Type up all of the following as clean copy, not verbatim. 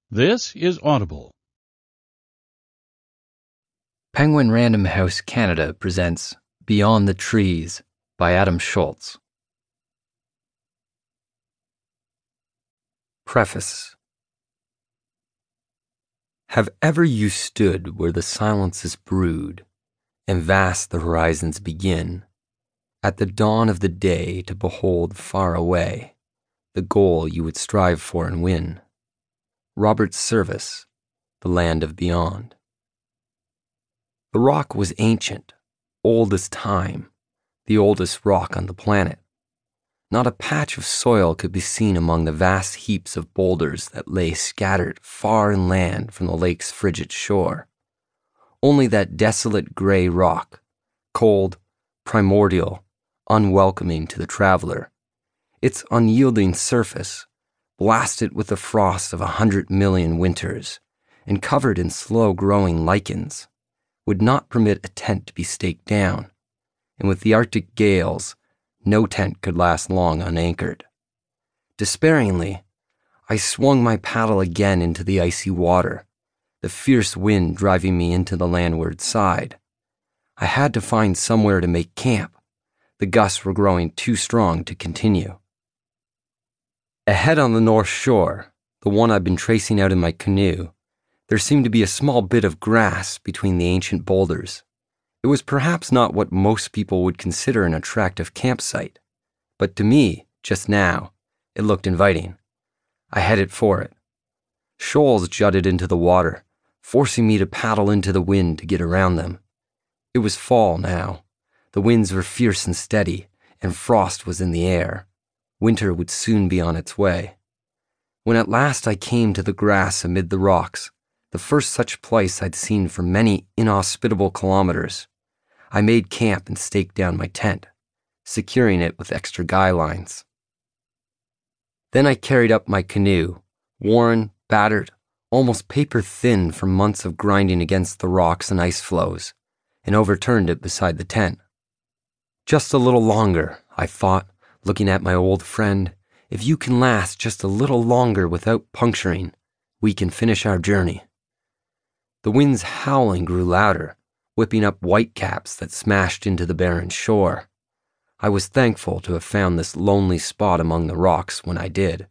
This is Audible. Penguin Random House Canada presents Beyond the Trees by Adam Schultz. Preface. Have ever you stood where the silences brood, and vast the horizons begin, at the dawn of the day to behold far away the goal you would strive for and win? Robert Service, The Land of Beyond. The rock was ancient, old as time, the oldest rock on the planet. Not a patch of soil could be seen among the vast heaps of boulders that lay scattered far inland from the lake's frigid shore. Only that desolate gray rock, cold, primordial, unwelcoming to the traveler. Its unyielding surface, blasted with the frost of 100 million winters and covered in slow-growing lichens, would not permit a tent to be staked down, and with the Arctic gales, no tent could last long unanchored. Despairingly, I swung my paddle again into the icy water, the fierce wind driving me into the landward side. I had to find somewhere to make camp. The gusts were growing too strong to continue. Ahead on the north shore, the one I'd been tracing out in my canoe, there seemed to be a small bit of grass between the ancient boulders. It was perhaps not what most people would consider an attractive campsite, but to me, just now, it looked inviting. I headed for it. Shoals jutted into the water, forcing me to paddle into the wind to get around them. It was fall now. The winds were fierce and steady, and frost was in the air. Winter would soon be on its way. When at last I came to the grass amid the rocks, the first such place I'd seen for many inhospitable kilometers, I made camp and staked down my tent, securing it with extra guy lines. Then I carried up my canoe, worn, battered, almost paper thin from months of grinding against the rocks and ice floes, and overturned it beside the tent. Just a little longer, I thought, looking at my old friend. If you can last just a little longer without puncturing, we can finish our journey. The wind's howling grew louder, whipping up whitecaps that smashed into the barren shore. I was thankful to have found this lonely spot among the rocks when I did.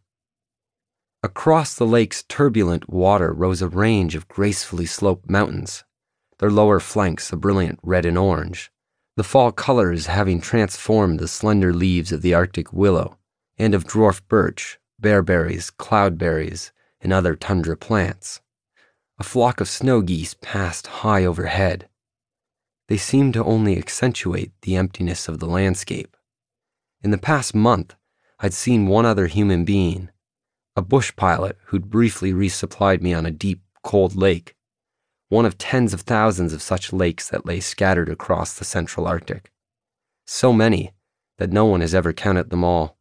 Across the lake's turbulent water rose a range of gracefully sloped mountains, their lower flanks a brilliant red and orange, the fall colors having transformed the slender leaves of the Arctic willow and of dwarf birch, bearberries, cloudberries, and other tundra plants. A flock of snow geese passed high overhead. They seemed to only accentuate the emptiness of the landscape. In the past month, I'd seen one other human being, a bush pilot who'd briefly resupplied me on a deep, cold lake, one of tens of thousands of such lakes that lay scattered across the central Arctic. So many that no one has ever counted them all.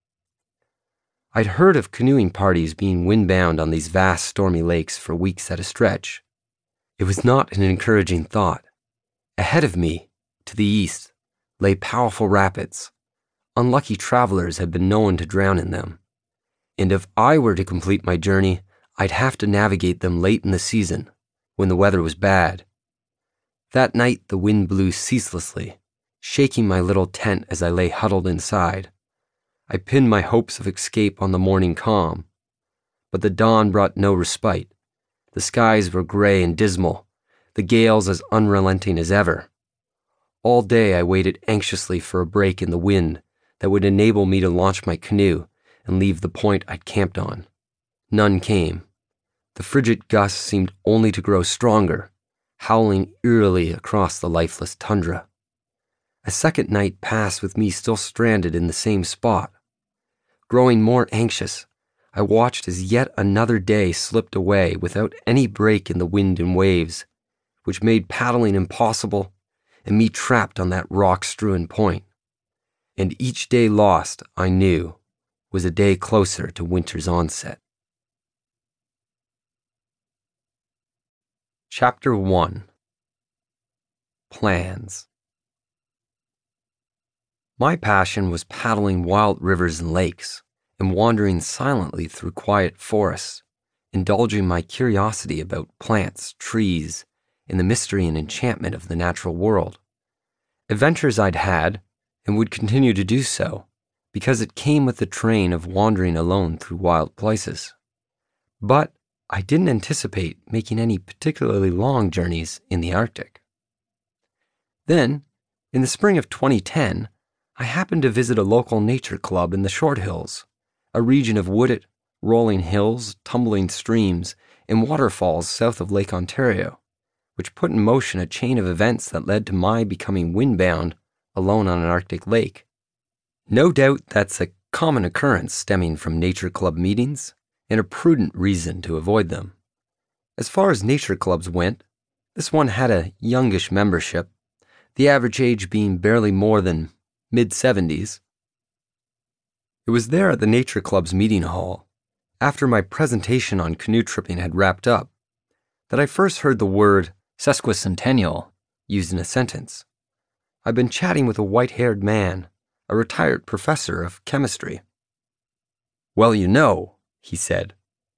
I'd heard of canoeing parties being windbound on these vast stormy lakes for weeks at a stretch. It was not an encouraging thought. Ahead of me, to the east, lay powerful rapids. Unlucky travelers had been known to drown in them. And if I were to complete my journey, I'd have to navigate them late in the season, when the weather was bad. That night the wind blew ceaselessly, shaking my little tent as I lay huddled inside. I pinned my hopes of escape on the morning calm. But the dawn brought no respite. The skies were gray and dismal, the gales as unrelenting as ever. All day I waited anxiously for a break in the wind that would enable me to launch my canoe and leave the point I'd camped on. None came. The frigid gusts seemed only to grow stronger, howling eerily across the lifeless tundra. A second night passed with me still stranded in the same spot. Growing more anxious, I watched as yet another day slipped away without any break in the wind and waves, which made paddling impossible and me trapped on that rock-strewn point. And each day lost, I knew, was a day closer to winter's onset. Chapter 1. Plans. My passion was paddling wild rivers and lakes, and wandering silently through quiet forests, indulging my curiosity about plants, trees, and the mystery and enchantment of the natural world. Adventures I'd had, and would continue to do so, because it came with the train of wandering alone through wild places. But I didn't anticipate making any particularly long journeys in the Arctic. Then, in the spring of 2010, I happened to visit a local nature club in the Short Hills, a region of wooded, rolling hills, tumbling streams, and waterfalls south of Lake Ontario, which put in motion a chain of events that led to my becoming windbound alone on an Arctic lake. No doubt that's a common occurrence stemming from nature club meetings, and a prudent reason to avoid them. As far as nature clubs went, this one had a youngish membership, the average age being barely more than mid-70s. It was there at the nature club's meeting hall, after my presentation on canoe tripping had wrapped up, that I first heard the word sesquicentennial used in a sentence. I'd been chatting with a white-haired man, a retired professor of chemistry. "Well, you know," he said,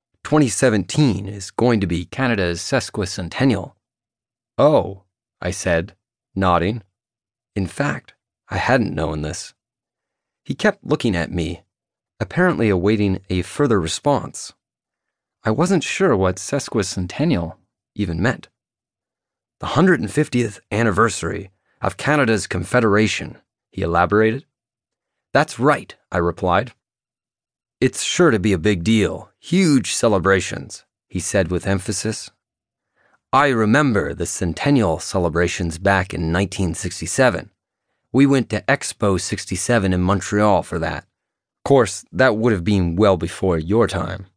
"2017 is going to be Canada's sesquicentennial." "Oh," I said, nodding. In fact, I hadn't known this. He kept looking at me, apparently awaiting a further response. I wasn't sure what sesquicentennial even meant. "The 150th anniversary of Canada's Confederation," he elaborated. "That's right," I replied. "It's sure to be a big deal, huge celebrations," he said with emphasis. "I remember the centennial celebrations back in 1967. We went to Expo 67 in Montreal for that. Of course, that would have been well before your time."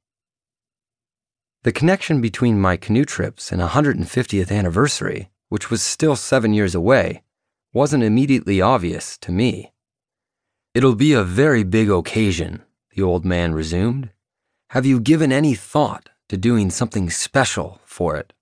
The connection between my canoe trips and 150th anniversary, which was still 7 years away, wasn't immediately obvious to me. "It'll be a very big occasion," the old man resumed. "Have you given any thought to doing something special for it?"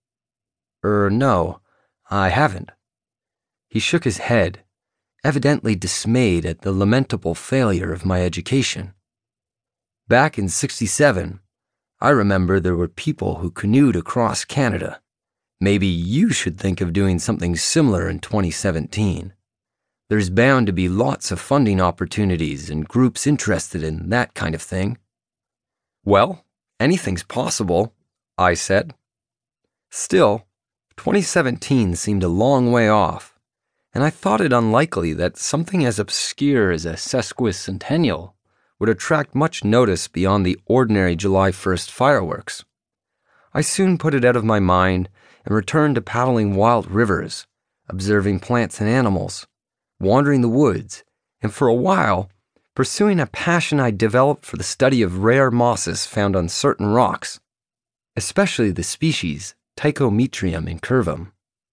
No, I haven't." He shook his head, evidently dismayed at the lamentable failure of my education. "Back in 67, I remember there were people who canoed across Canada. Maybe you should think of doing something similar in 2017. There's bound to be lots of funding opportunities and groups interested in that kind of thing." "Well, anything's possible," I said. Still, 2017 seemed a long way off, and I thought it unlikely that something as obscure as a sesquicentennial would attract much notice beyond the ordinary July 1st fireworks. I soon put it out of my mind and returned to paddling wild rivers, observing plants and animals, wandering the woods, and for a while pursuing a passion I developed for the study of rare mosses found on certain rocks, especially the species Tychometrium incurvum.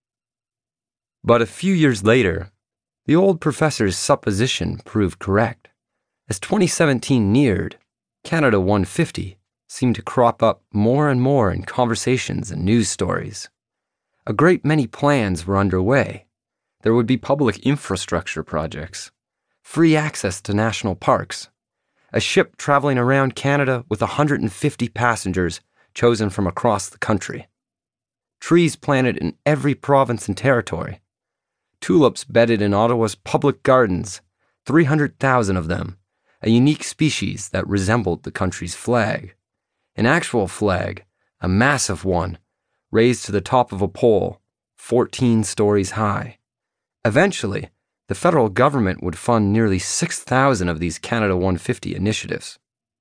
But a few years later, the old professor's supposition proved correct. As 2017 neared, Canada 150 seemed to crop up more and more in conversations and news stories. A great many plans were underway. There would be public infrastructure projects, free access to national parks, a ship traveling around Canada with 150 passengers chosen from across the country, trees planted in every province and territory, tulips bedded in Ottawa's public gardens, 300,000 of them, a unique species that resembled the country's flag, an actual flag, a massive one, raised to the top of a pole, 14 stories high. Eventually, the federal government would fund nearly 6,000 of these Canada 150 initiatives.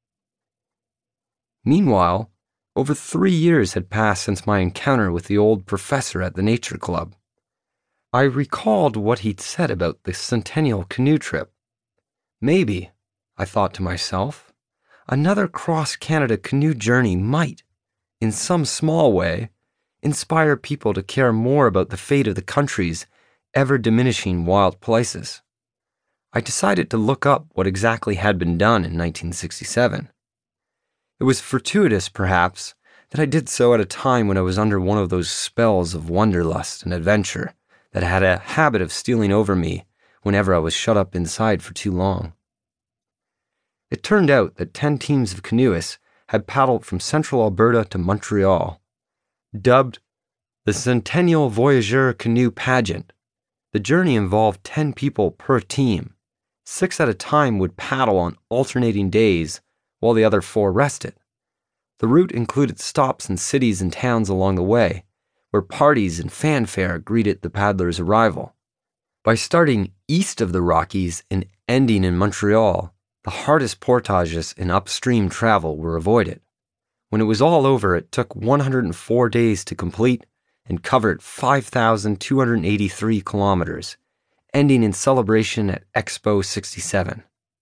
Meanwhile, over 3 years had passed since my encounter with the old professor at the Nature Club. I recalled what he'd said about the centennial canoe trip. Maybe, I thought to myself, another cross-Canada canoe journey might, in some small way, inspire people to care more about the fate of the country's ever-diminishing wild places. I decided to look up what exactly had been done in 1967. It was fortuitous, perhaps, that I did so at a time when I was under one of those spells of wanderlust and adventure that had a habit of stealing over me whenever I was shut up inside for too long. It turned out that 10 teams of canoeists had paddled from central Alberta to Montreal. Dubbed the Centennial Voyageur Canoe Pageant, the journey involved 10 people per team. 6 at a time would paddle on alternating days while the other 4 rested. The route included stops in cities and towns along the way, where parties and fanfare greeted the paddlers' arrival. By starting east of the Rockies and ending in Montreal, the hardest portages in upstream travel were avoided. When it was all over, it took 104 days to complete and covered 5,283 kilometers, ending in celebration at Expo 67.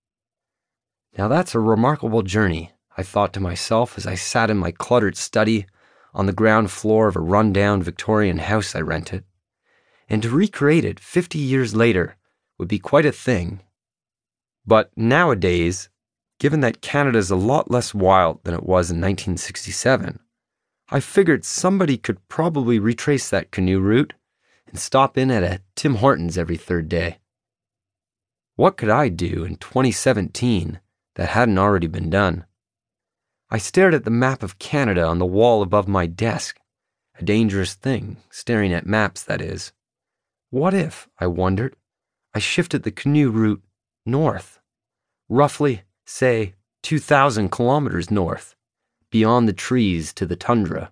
Now that's a remarkable journey, I thought to myself as I sat in my cluttered study on the ground floor of a run-down Victorian house I rented. And to recreate it 50 years later would be quite a thing. But nowadays, given that Canada's a lot less wild than it was in 1967, I figured somebody could probably retrace that canoe route and stop in at a Tim Hortons every third day. What could I do in 2017 that hadn't already been done? I stared at the map of Canada on the wall above my desk, a dangerous thing, staring at maps, that is. What if, I wondered, I shifted the canoe route north, roughly, say, 2,000 kilometers north, beyond the trees to the tundra?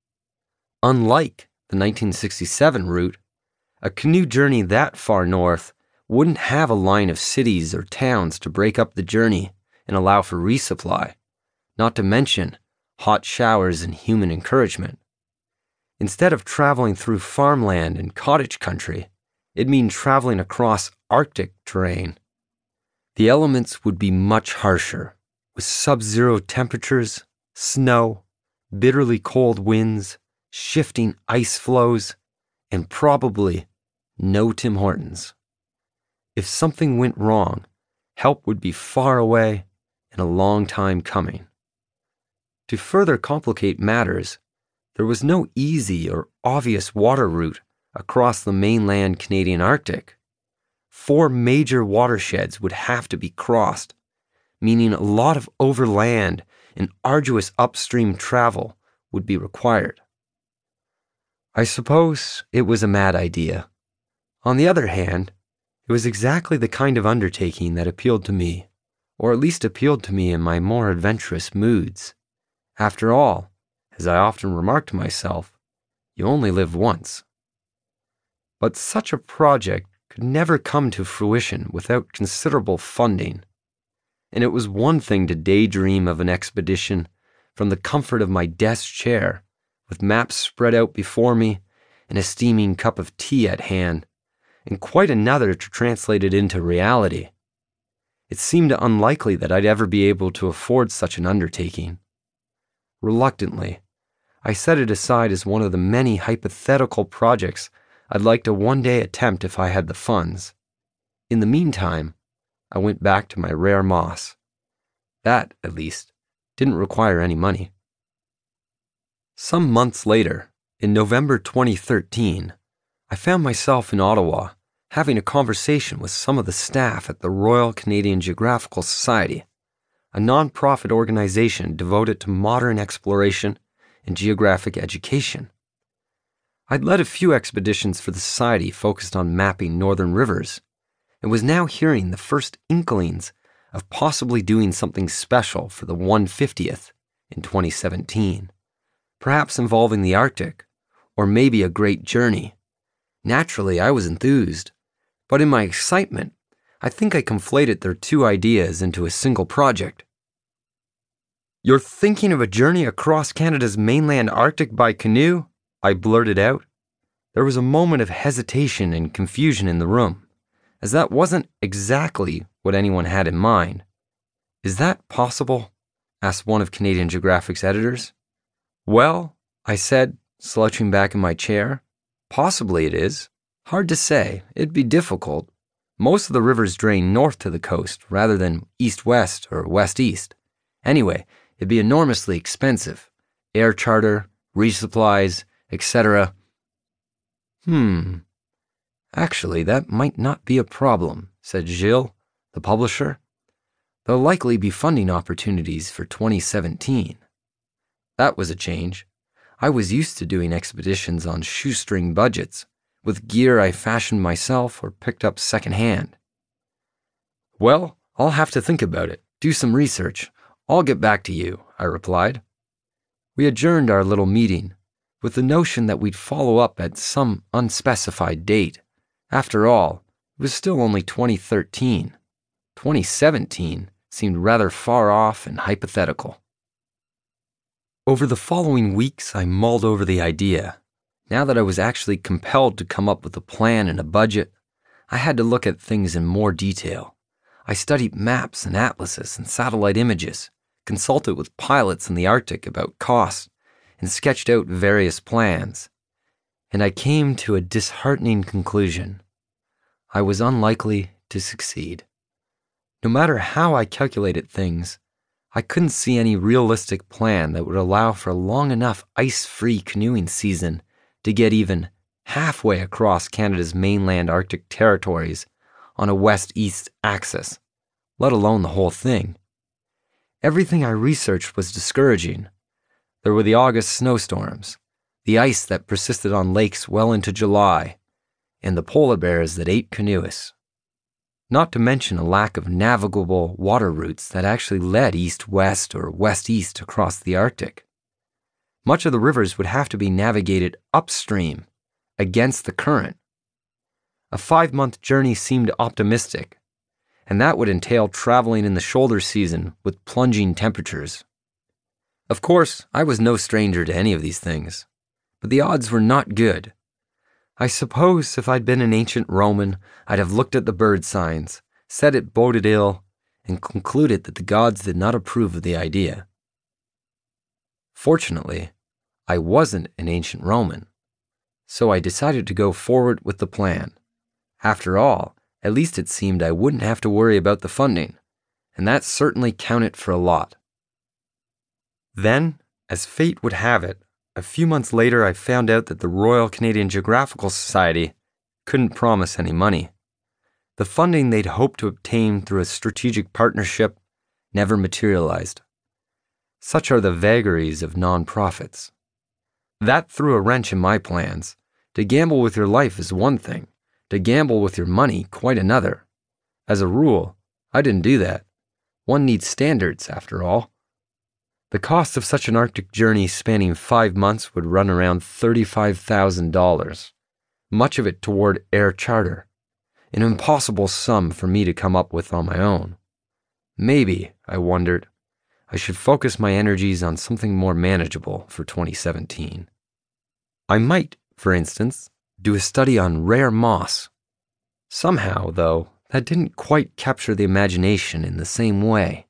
Unlike the 1967 route, a canoe journey that far north wouldn't have a line of cities or towns to break up the journey and allow for resupply, not to mention hot showers and human encouragement. Instead of traveling through farmland and cottage country, it'd mean traveling across Arctic terrain. The elements would be much harsher, with sub-zero temperatures, snow, bitterly cold winds, shifting ice flows, and probably no Tim Hortons. If something went wrong, help would be far away and a long time coming. To further complicate matters, there was no easy or obvious water route across the mainland Canadian Arctic. 4 major watersheds would have to be crossed, meaning a lot of overland and arduous upstream travel would be required. I suppose it was a mad idea. On the other hand, it was exactly the kind of undertaking that appealed to me, or at least appealed to me in my more adventurous moods. After all, as I often remarked to myself, you only live once. But such a project could never come to fruition without considerable funding, and it was one thing to daydream of an expedition from the comfort of my desk chair, with maps spread out before me and a steaming cup of tea at hand, and quite another to translate it into reality. It seemed unlikely that I'd ever be able to afford such an undertaking. Reluctantly, I set it aside as one of the many hypothetical projects I'd like to one day attempt if I had the funds. In the meantime, I went back to my rare moss. That, at least, didn't require any money. Some months later, in November 2013, I found myself in Ottawa having a conversation with some of the staff at the Royal Canadian Geographical Society, a non-profit organization devoted to modern exploration and geographic education. I'd led a few expeditions for the Society focused on mapping northern rivers, and was now hearing the first inklings of possibly doing something special for the 150th in 2017, perhaps involving the Arctic, or maybe a great journey. Naturally, I was enthused, but in my excitement, I think I conflated their 2 ideas into a single project. "You're thinking of a journey across Canada's mainland Arctic by canoe?" I blurted out. There was a moment of hesitation and confusion in the room, as that wasn't exactly what anyone had in mind. "Is that possible?" asked one of Canadian Geographic's editors. "Well," I said, slouching back in my chair, "possibly it is. Hard to say. It'd be difficult. Most of the rivers drain north to the coast rather than east-west or west-east. Anyway, it'd be enormously expensive. Air charter, resupplies, etc." Actually, that might not be a problem," said Gilles, the publisher. "There'll likely be funding opportunities for 2017. That was a change. I was used to doing expeditions on shoestring budgets, with gear I fashioned myself or picked up secondhand. Well, I'll have to think about it, do some research. I'll get back to you, I replied. We adjourned our little meeting, with the notion that we'd follow up at some unspecified date. After all, it was still only 2013. 2017 seemed rather far off and hypothetical. Over the following weeks, I mulled over the idea. Now that I was actually compelled to come up with a plan and a budget, I had to look at things in more detail. I studied maps and atlases and satellite images, consulted with pilots in the Arctic about costs, and sketched out various plans. And I came to a disheartening conclusion. I was unlikely to succeed. No matter how I calculated things, I couldn't see any realistic plan that would allow for a long enough ice-free canoeing season to get even halfway across Canada's mainland Arctic territories on a west-east axis, let alone the whole thing. Everything I researched was discouraging. There were the August snowstorms, the ice that persisted on lakes well into July, and the polar bears that ate canoeists. Not to mention a lack of navigable water routes that actually led east-west or west-east across the Arctic. Much of the rivers would have to be navigated upstream, against the current. A 5-month journey seemed optimistic, and that would entail traveling in the shoulder season with plunging temperatures. Of course, I was no stranger to any of these things, but the odds were not good. I suppose if I'd been an ancient Roman, I'd have looked at the bird signs, said it boded ill, and concluded that the gods did not approve of the idea. Fortunately, I wasn't an ancient Roman, so I decided to go forward with the plan. After all, at least it seemed I wouldn't have to worry about the funding, and that certainly counted for a lot. Then, as fate would have it, a few months later I found out that the Royal Canadian Geographical Society couldn't promise any money. The funding they'd hoped to obtain through a strategic partnership never materialized. Such are the vagaries of non-profits. That threw a wrench in my plans. To gamble with your life is one thing, to gamble with your money quite another. As a rule, I didn't do that. One needs standards, after all. The cost of such an Arctic journey spanning 5 months would run around $35,000, much of it toward air charter, an impossible sum for me to come up with on my own. Maybe, I wondered, I should focus my energies on something more manageable for 2017. I might, for instance, do a study on rare moss. Somehow, though, that didn't quite capture the imagination in the same way.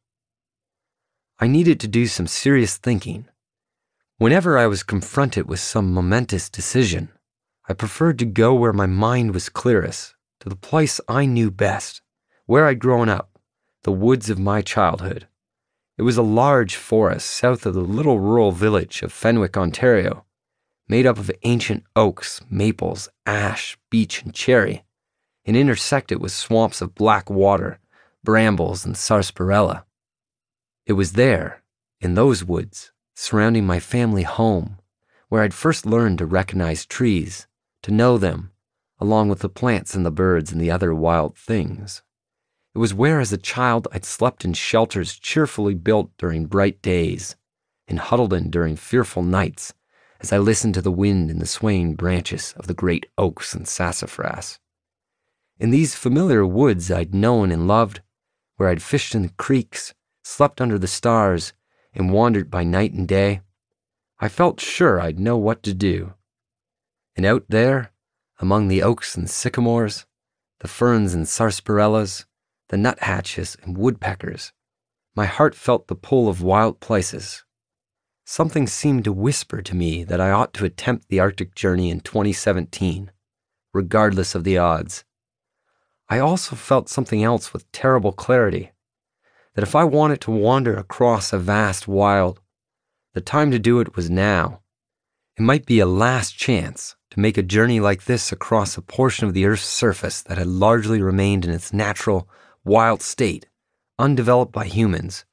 I needed to do some serious thinking. Whenever I was confronted with some momentous decision, I preferred to go where my mind was clearest, to the place I knew best, where I'd grown up, the woods of my childhood. It was a large forest south of the little rural village of Fenwick, Ontario, made up of ancient oaks, maples, ash, beech, and cherry, and intersected with swamps of black water, brambles, and sarsaparilla. It was there, in those woods, surrounding my family home, where I'd first learned to recognize trees, to know them, along with the plants and the birds and the other wild things. It was where as a child I'd slept in shelters cheerfully built during bright days, and huddled in during fearful nights as I listened to the wind in the swaying branches of the great oaks and sassafras. In these familiar woods I'd known and loved, where I'd fished in the creeks, slept under the stars, and wandered by night and day, I felt sure I'd know what to do. And out there, among the oaks and sycamores, the ferns and sarsaparillas, the nuthatches and woodpeckers, my heart felt the pull of wild places. Something seemed to whisper to me that I ought to attempt the Arctic journey in 2017, regardless of the odds. I also felt something else with terrible clarity, that if I wanted to wander across a vast wild, the time to do it was now. It might be a last chance to make a journey like this across a portion of the Earth's surface that had largely remained in its natural, wild state, undeveloped by humans,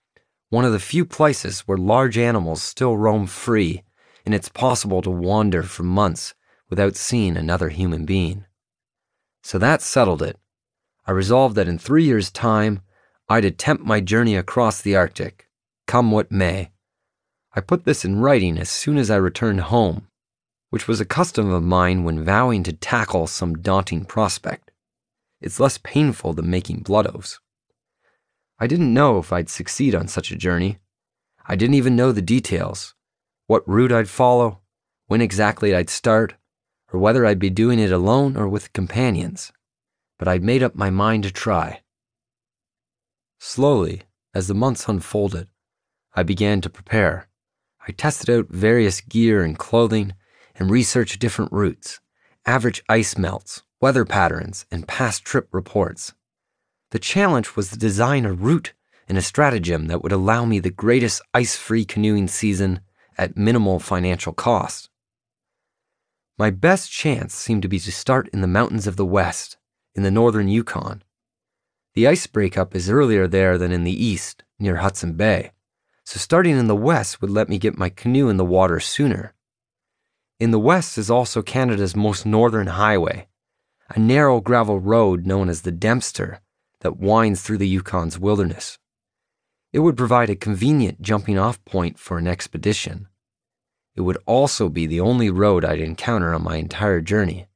one of the few places where large animals still roam free, and it's possible to wander for months without seeing another human being. So that settled it. I resolved that in 3 years' time, I'd attempt my journey across the Arctic, come what may. I put this in writing as soon as I returned home, which was a custom of mine when vowing to tackle some daunting prospect. It's less painful than making blood oaths. I didn't know if I'd succeed on such a journey. I didn't even know the details, what route I'd follow, when exactly I'd start, or whether I'd be doing it alone or with companions. But I'd made up my mind to try. Slowly, as the months unfolded, I began to prepare. I tested out various gear and clothing and researched different routes, average ice melts, weather patterns, and past trip reports. The challenge was to design a route and a stratagem that would allow me the greatest ice-free canoeing season at minimal financial cost. My best chance seemed to be to start in the mountains of the West, in the northern Yukon. The ice breakup is earlier there than in the east, near Hudson Bay, so starting in the west would let me get my canoe in the water sooner. In the west is also Canada's most northern highway, a narrow gravel road known as the Dempster that winds through the Yukon's wilderness. It would provide a convenient jumping-off point for an expedition. It would also be the only road I'd encounter on my entire journey.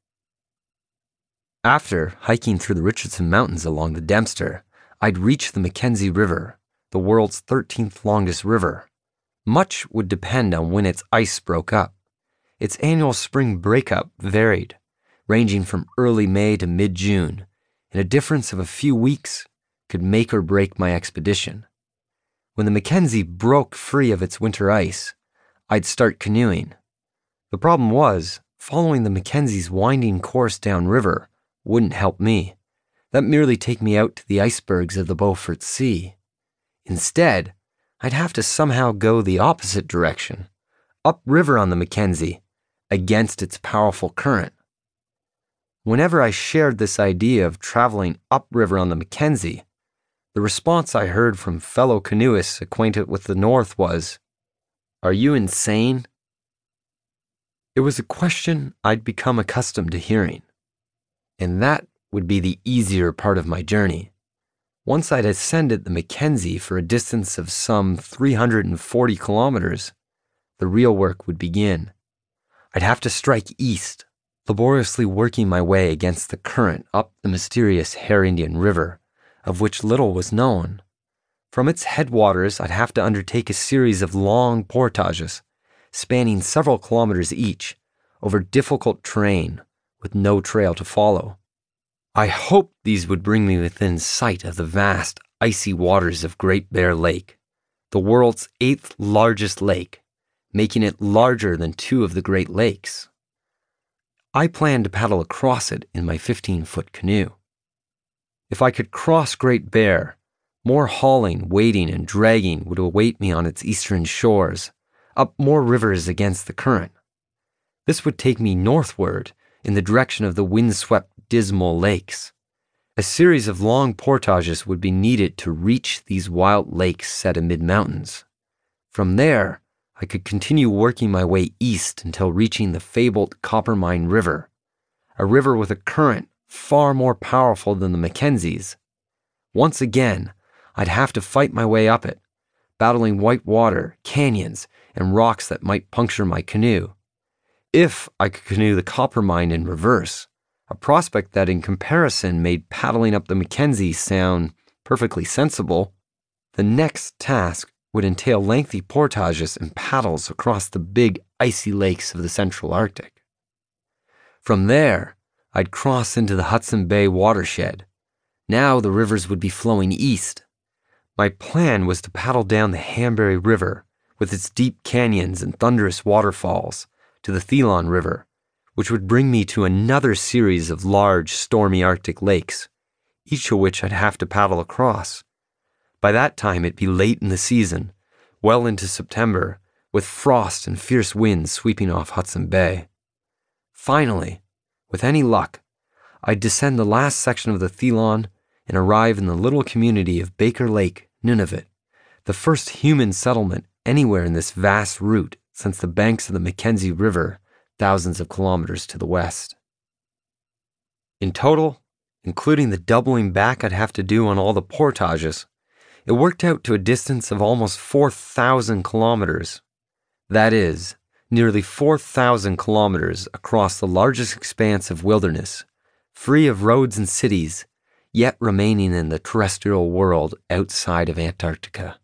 After hiking through the Richardson Mountains along the Dempster, I'd reach the Mackenzie River, the world's 13th longest river. Much would depend on when its ice broke up. Its annual spring breakup varied, ranging from early May to mid-June, and a difference of a few weeks could make or break my expedition. When the Mackenzie broke free of its winter ice, I'd start canoeing. The problem was, following the Mackenzie's winding course downriver wouldn't help me. That'd merely take me out to the icebergs of the Beaufort Sea. Instead, I'd have to somehow go the opposite direction, upriver on the Mackenzie, against its powerful current. Whenever I shared this idea of traveling upriver on the Mackenzie, the response I heard from fellow canoeists acquainted with the North was, "Are you insane?" It was a question I'd become accustomed to hearing, and that would be the easier part of my journey. Once I'd ascended the Mackenzie for a distance of some 340 kilometers, the real work would begin. I'd have to strike east, laboriously working my way against the current up the mysterious Hare Indian River, of which little was known. From its headwaters, I'd have to undertake a series of long portages, spanning several kilometers each, over difficult terrain with no trail to follow. I hoped these would bring me within sight of the vast, icy waters of Great Bear Lake, the world's 8th largest lake, making it larger than 2 of the Great Lakes. I planned to paddle across it in my 15-foot canoe. If I could cross Great Bear, more hauling, wading, and dragging would await me on its eastern shores, up more rivers against the current. This would take me northward in the direction of the windswept, dismal lakes. A series of long portages would be needed to reach these wild lakes set amid mountains. From there, I could continue working my way east until reaching the fabled Coppermine River, a river with a current far more powerful than the Mackenzie's. Once again, I'd have to fight my way up it, battling white water, canyons, and rocks that might puncture my canoe. If I could canoe the Coppermine in reverse, a prospect that in comparison made paddling up the Mackenzie sound perfectly sensible, the next task would entail lengthy portages and paddles across the big icy lakes of the Central Arctic. From there, I'd cross into the Hudson Bay watershed. Now the rivers would be flowing east. My plan was to paddle down the Hanbury River with its deep canyons and thunderous waterfalls to the Thelon River, which would bring me to another series of large, stormy Arctic lakes, each of which I'd have to paddle across. By that time, it'd be late in the season, well into September, with frost and fierce winds sweeping off Hudson Bay. Finally, with any luck, I'd descend the last section of the Thelon and arrive in the little community of Baker Lake, Nunavut, the first human settlement anywhere in this vast route since the banks of the Mackenzie River, thousands of kilometers to the west. In total, including the doubling back I'd have to do on all the portages, it worked out to a distance of almost 4,000 kilometers. That is, nearly 4,000 kilometers across the largest expanse of wilderness, free of roads and cities, yet remaining in the terrestrial world outside of Antarctica.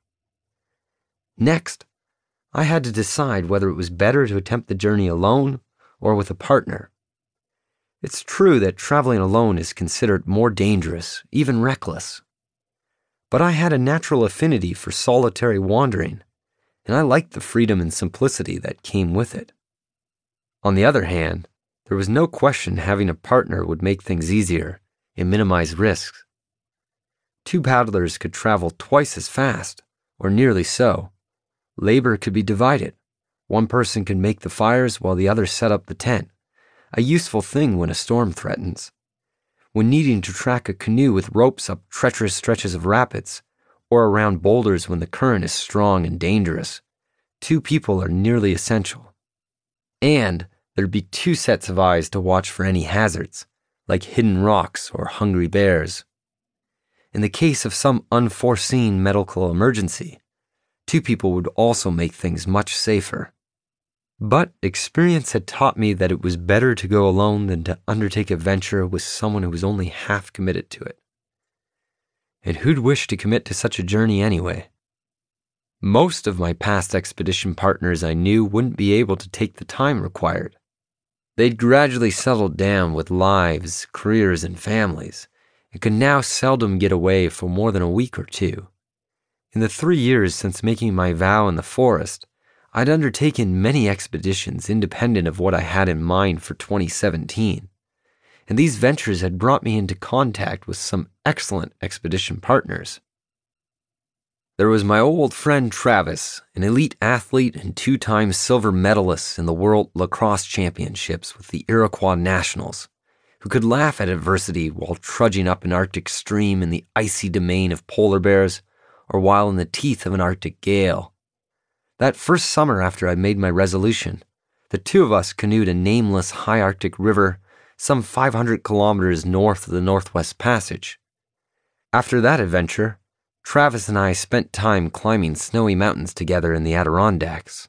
Next, I had to decide whether it was better to attempt the journey alone or with a partner. It's true that traveling alone is considered more dangerous, even reckless. But I had a natural affinity for solitary wandering, and I liked the freedom and simplicity that came with it. On the other hand, there was no question having a partner would make things easier and minimize risks. Two paddlers could travel twice as fast, or nearly so. Labor could be divided. One person could make the fires while the other set up the tent, a useful thing when a storm threatens. When needing to track a canoe with ropes up treacherous stretches of rapids, or around boulders when the current is strong and dangerous, two people are nearly essential. And there'd be two sets of eyes to watch for any hazards, like hidden rocks or hungry bears. In the case of some unforeseen medical emergency, two people would also make things much safer. But experience had taught me that it was better to go alone than to undertake a venture with someone who was only half committed to it. And who'd wish to commit to such a journey anyway? Most of my past expedition partners I knew wouldn't be able to take the time required. They'd gradually settled down with lives, careers, and families, and could now seldom get away for more than a week or two. In the 3 years since making my vow in the forest, I'd undertaken many expeditions independent of what I had in mind for 2017, and these ventures had brought me into contact with some excellent expedition partners. There was my old friend Travis, an elite athlete and 2-time silver medalist in the World Lacrosse Championships with the Iroquois Nationals, who could laugh at adversity while trudging up an Arctic stream in the icy domain of polar bears or while in the teeth of an Arctic gale. That first summer after I made my resolution, the two of us canoed a nameless high Arctic river some 500 kilometers north of the Northwest Passage. After that adventure, Travis and I spent time climbing snowy mountains together in the Adirondacks.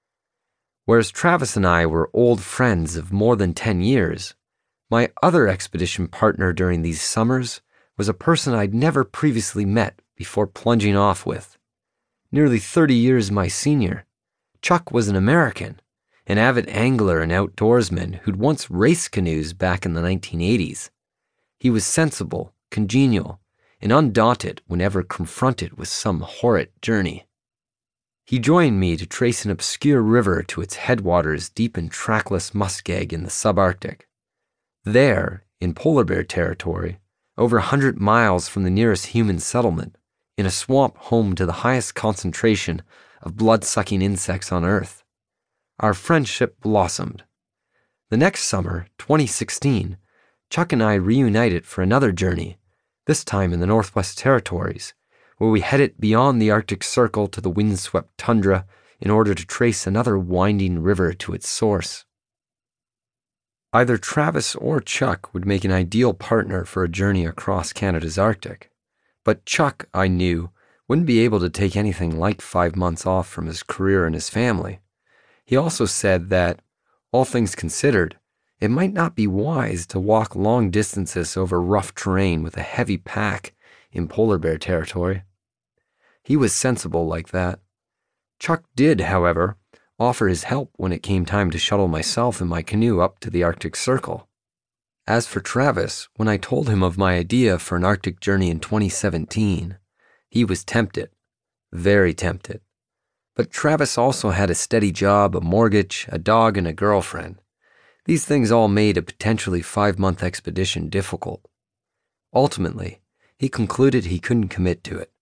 Whereas Travis and I were old friends of more than 10 years, my other expedition partner during these summers was a person I'd never previously met before plunging off with. Nearly 30 years my senior, Chuck was an American, an avid angler and outdoorsman who'd once raced canoes back in the 1980s. He was sensible, congenial, and undaunted whenever confronted with some horrid journey. He joined me to trace an obscure river to its headwaters deep in trackless muskeg in the subarctic. There, in polar bear territory, over 100 miles from the nearest human settlement, in a swamp home to the highest concentration of blood-sucking insects on Earth, our friendship blossomed. The next summer, 2016, Chuck and I reunited for another journey, this time in the Northwest Territories, where we headed beyond the Arctic Circle to the windswept tundra in order to trace another winding river to its source. Either Travis or Chuck would make an ideal partner for a journey across Canada's Arctic. But Chuck, I knew, wouldn't be able to take anything like 5 months off from his career and his family. He also said that, all things considered, it might not be wise to walk long distances over rough terrain with a heavy pack in polar bear territory. He was sensible like that. Chuck did, however, offer his help when it came time to shuttle myself and my canoe up to the Arctic Circle. As for Travis, when I told him of my idea for an Arctic journey in 2017, he was tempted, very tempted. But Travis also had a steady job, a mortgage, a dog, and a girlfriend. These things all made a potentially 5-month expedition difficult. Ultimately, he concluded he couldn't commit to it.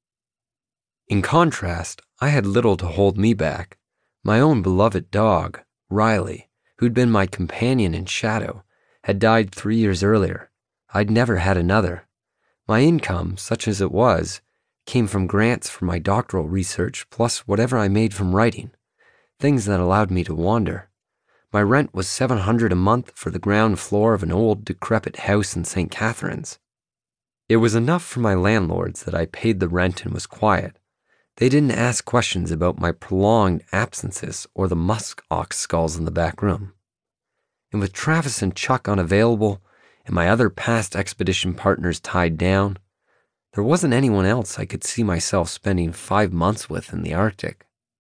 In contrast, I had little to hold me back. My own beloved dog, Riley, who'd been my companion in shadow, had died 3 years earlier. I'd never had another. My income, such as it was, came from grants for my doctoral research plus whatever I made from writing, things that allowed me to wander. My rent was $700 a month for the ground floor of an old, decrepit house in St. Catharines. It was enough for my landlords that I paid the rent and was quiet. They didn't ask questions about my prolonged absences or the musk ox skulls in the back room. And with Travis and Chuck unavailable and my other past expedition partners tied down, there wasn't anyone else I could see myself spending 5 months with in the Arctic.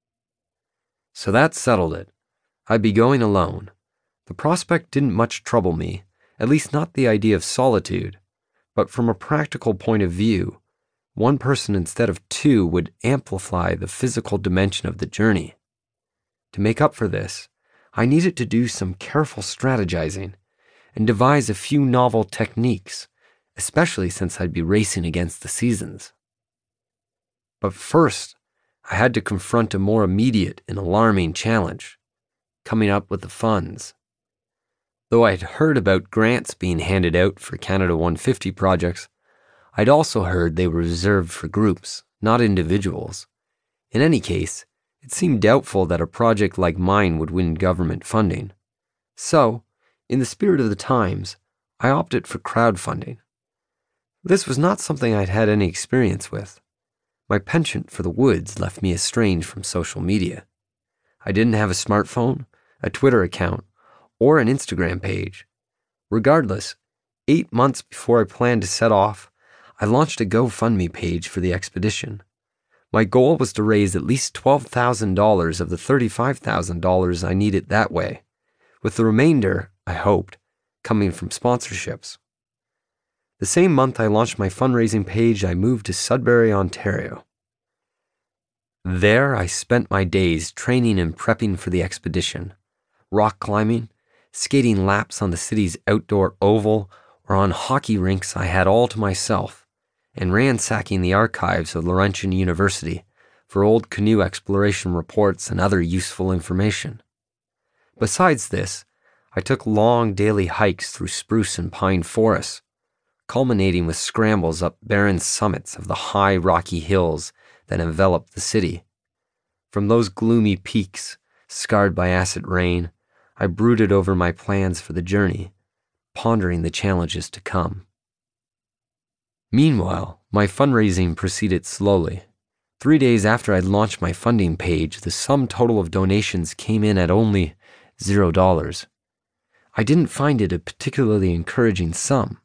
So that settled it. I'd be going alone. The prospect didn't much trouble me, at least not the idea of solitude, but from a practical point of view, one person instead of two would amplify the physical dimension of the journey. To make up for this, I needed to do some careful strategizing and devise a few novel techniques, especially since I'd be racing against the seasons. But first, I had to confront a more immediate and alarming challenge, coming up with the funds. Though I'd heard about grants being handed out for Canada 150 projects, I'd also heard they were reserved for groups, not individuals. In any case, it seemed doubtful that a project like mine would win government funding. So, in the spirit of the times, I opted for crowdfunding. This was not something I'd had any experience with. My penchant for the woods left me estranged from social media. I didn't have a smartphone, a Twitter account, or an Instagram page. Regardless, 8 months before I planned to set off, I launched a GoFundMe page for the expedition. My goal was to raise at least $12,000 of the $35,000 I needed that way, with the remainder, I hoped, coming from sponsorships. The same month I launched my fundraising page, I moved to Sudbury, Ontario. There I spent my days training and prepping for the expedition, rock climbing, skating laps on the city's outdoor oval, or on hockey rinks I had all to myself, and ransacking the archives of Laurentian University for old canoe exploration reports and other useful information. Besides this, I took long daily hikes through spruce and pine forests, culminating with scrambles up barren summits of the high rocky hills that enveloped the city. From those gloomy peaks, scarred by acid rain, I brooded over my plans for the journey, pondering the challenges to come. Meanwhile, my fundraising proceeded slowly. 3 days after I'd launched my funding page, the sum total of donations came in at only $0. I didn't find it a particularly encouraging sum.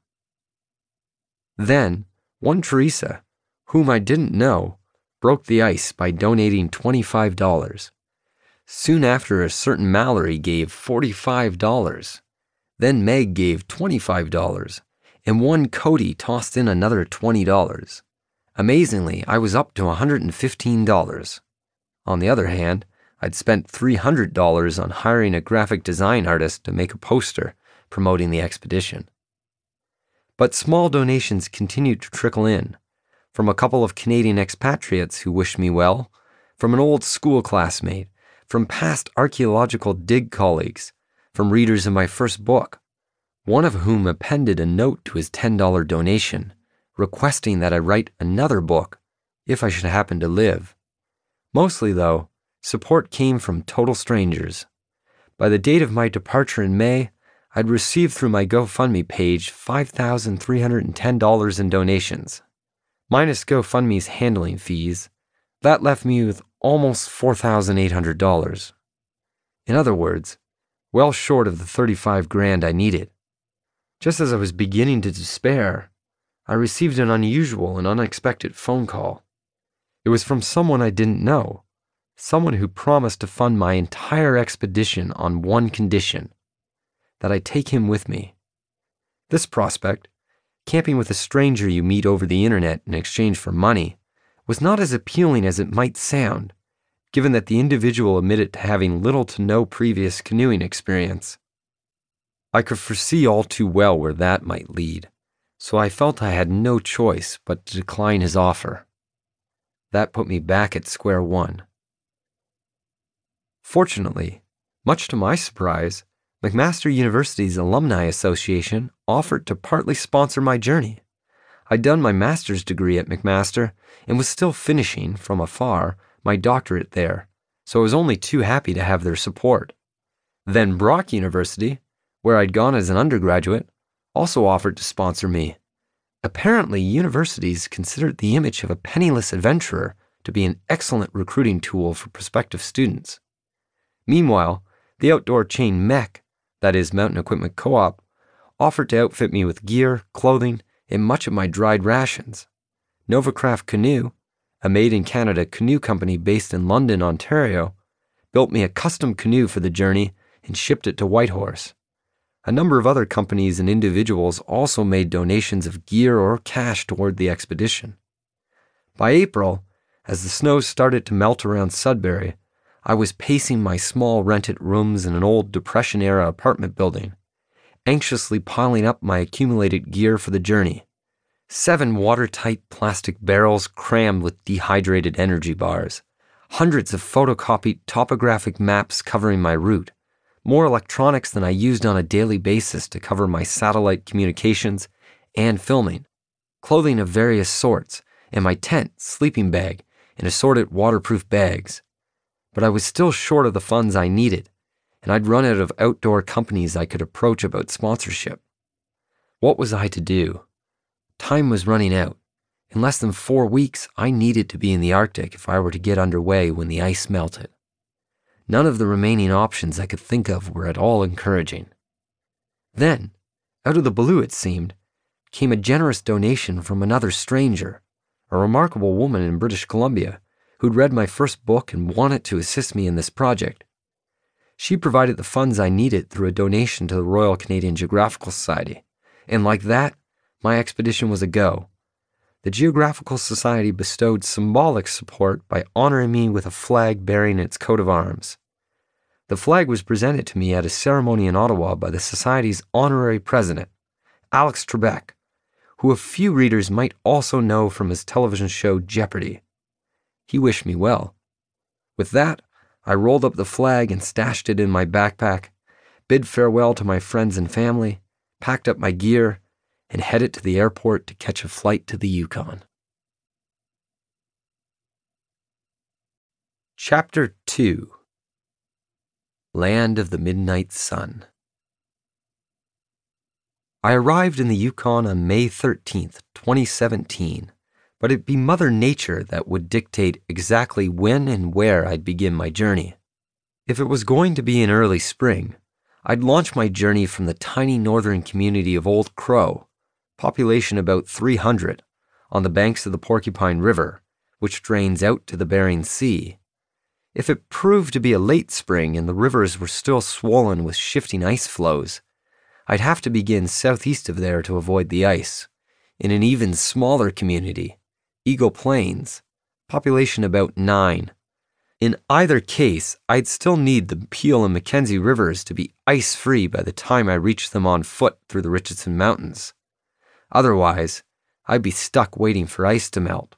Then, one Teresa, whom I didn't know, broke the ice by donating $25. Soon after, a certain Mallory gave $45. Then Meg gave $25, and one Cody tossed in another $20. Amazingly, I was up to $115. On the other hand, I'd spent $300 on hiring a graphic design artist to make a poster promoting the expedition. But small donations continued to trickle in, from a couple of Canadian expatriates who wished me well, from an old school classmate, from past archaeological dig colleagues, from readers of my first book, one of whom appended a note to his $10 donation, requesting that I write another book if I should happen to live. Mostly, though, support came from total strangers. By the date of my departure in May, I'd received through my GoFundMe page $5,310 in donations. Minus GoFundMe's handling fees, that left me with almost $4,800. In other words, well short of the $35,000 I needed. Just as I was beginning to despair, I received an unusual and unexpected phone call. It was from someone I didn't know, someone who promised to fund my entire expedition on one condition: that I take him with me. This prospect, camping with a stranger you meet over the internet in exchange for money, was not as appealing as it might sound, given that the individual admitted to having little to no previous canoeing experience. I could foresee all too well where that might lead, so I felt I had no choice but to decline his offer. That put me back at square one. Fortunately, much to my surprise, McMaster University's Alumni Association offered to partly sponsor my journey. I'd done my master's degree at McMaster and was still finishing, from afar, my doctorate there, so I was only too happy to have their support. Then Brock University, where I'd gone as an undergraduate, also offered to sponsor me. Apparently, universities considered the image of a penniless adventurer to be an excellent recruiting tool for prospective students. Meanwhile, the outdoor chain MEC, that is Mountain Equipment Co-op, offered to outfit me with gear, clothing, and much of my dried rations. Novacraft Canoe, a made-in-Canada canoe company based in London, Ontario, built me a custom canoe for the journey and shipped it to Whitehorse. A number of other companies and individuals also made donations of gear or cash toward the expedition. By April, as the snow started to melt around Sudbury, I was pacing my small rented rooms in an old Depression-era apartment building, anxiously piling up my accumulated gear for the journey. 7 watertight plastic barrels crammed with dehydrated energy bars, hundreds of photocopied topographic maps covering my route, more electronics than I used on a daily basis to cover my satellite communications and filming, clothing of various sorts, and my tent, sleeping bag, and assorted waterproof bags. But I was still short of the funds I needed, and I'd run out of outdoor companies I could approach about sponsorship. What was I to do? Time was running out. In less than 4 weeks, I needed to be in the Arctic if I were to get underway when the ice melted. None of the remaining options I could think of were at all encouraging. Then, out of the blue it seemed, came a generous donation from another stranger, a remarkable woman in British Columbia, who'd read my first book and wanted to assist me in this project. She provided the funds I needed through a donation to the Royal Canadian Geographical Society, and like that, my expedition was a go. The Geographical Society bestowed symbolic support by honoring me with a flag bearing its coat of arms. The flag was presented to me at a ceremony in Ottawa by the Society's honorary president, Alex Trebek, who a few readers might also know from his television show Jeopardy! He wished me well. With that, I rolled up the flag and stashed it in my backpack, bid farewell to my friends and family, packed up my gear, and headed to the airport to catch a flight to the Yukon. Chapter 2. Land of the Midnight Sun. I arrived in the Yukon on May 13th, 2017, but it'd be Mother Nature that would dictate exactly when and where I'd begin my journey. If it was going to be in early spring, I'd launch my journey from the tiny northern community of Old Crow, population about 300, on the banks of the Porcupine River, which drains out to the Bering Sea. If it proved to be a late spring and the rivers were still swollen with shifting ice flows, I'd have to begin southeast of there to avoid the ice, in an even smaller community, Eagle Plains, population about 9. In either case, I'd still need the Peel and Mackenzie rivers to be ice-free by the time I reached them on foot through the Richardson Mountains. Otherwise, I'd be stuck waiting for ice to melt.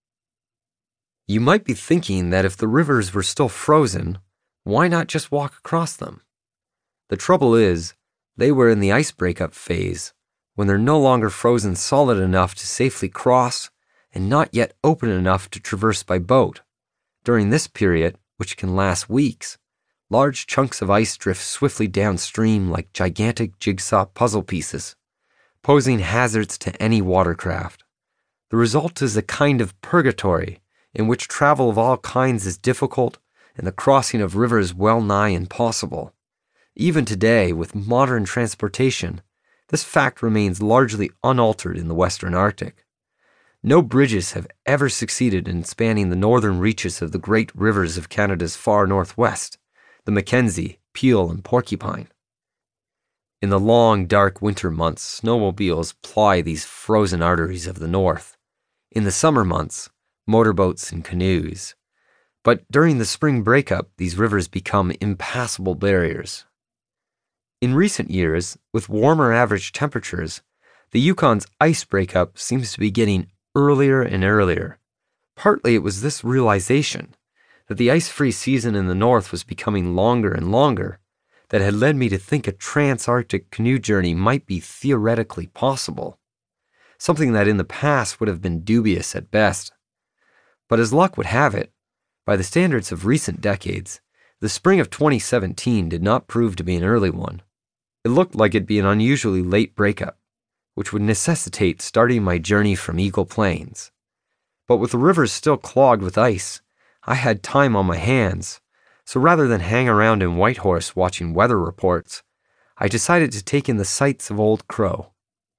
You might be thinking that if the rivers were still frozen, why not just walk across them? The trouble is, they were in the ice breakup phase, when they're no longer frozen solid enough to safely cross and not yet open enough to traverse by boat. During this period, which can last weeks, large chunks of ice drift swiftly downstream like gigantic jigsaw puzzle pieces, posing hazards to any watercraft. The result is a kind of purgatory in which travel of all kinds is difficult and the crossing of rivers well nigh impossible. Even today, with modern transportation, this fact remains largely unaltered in the Western Arctic. No bridges have ever succeeded in spanning the northern reaches of the great rivers of Canada's far northwest, the Mackenzie, Peel, and Porcupine. In the long, dark winter months, snowmobiles ply these frozen arteries of the north. In the summer months, motorboats and canoes. But during the spring breakup, these rivers become impassable barriers. In recent years, with warmer average temperatures, the Yukon's ice breakup seems to be getting earlier and earlier. Partly it was this realization that the ice-free season in the north was becoming longer and longer that had led me to think a trans-Arctic canoe journey might be theoretically possible. something that in the past would have been dubious at best. But as luck would have it, by the standards of recent decades, the spring of 2017 did not prove to be an early one. It looked like it'd be an unusually late breakup, which would necessitate starting my journey from Eagle Plains. But with the rivers still clogged with ice, I had time on my hands, so rather than hang around in Whitehorse watching weather reports, I decided to take in the sights of Old Crow.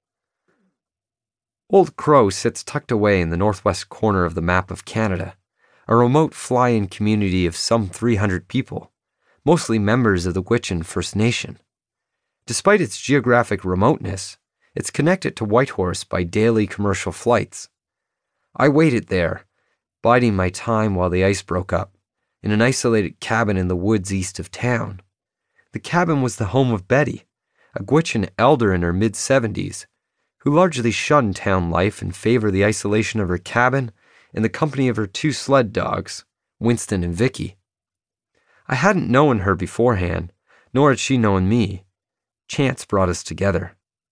Old Crow sits tucked away in the northwest corner of the map of Canada, a remote fly-in community of some 300 people, mostly members of the Gwich'in First Nation. Despite its geographic remoteness, it's connected to Whitehorse by daily commercial flights. I waited there, biding my time while the ice broke up, in an isolated cabin in the woods east of town. The cabin was the home of Betty, a Gwich'in elder in her mid-70s, who largely shunned town life in favor of the isolation of her cabin and the company of her 2 sled dogs, Winston and Vicky. I hadn't known her beforehand, nor had she known me. Chance brought us together.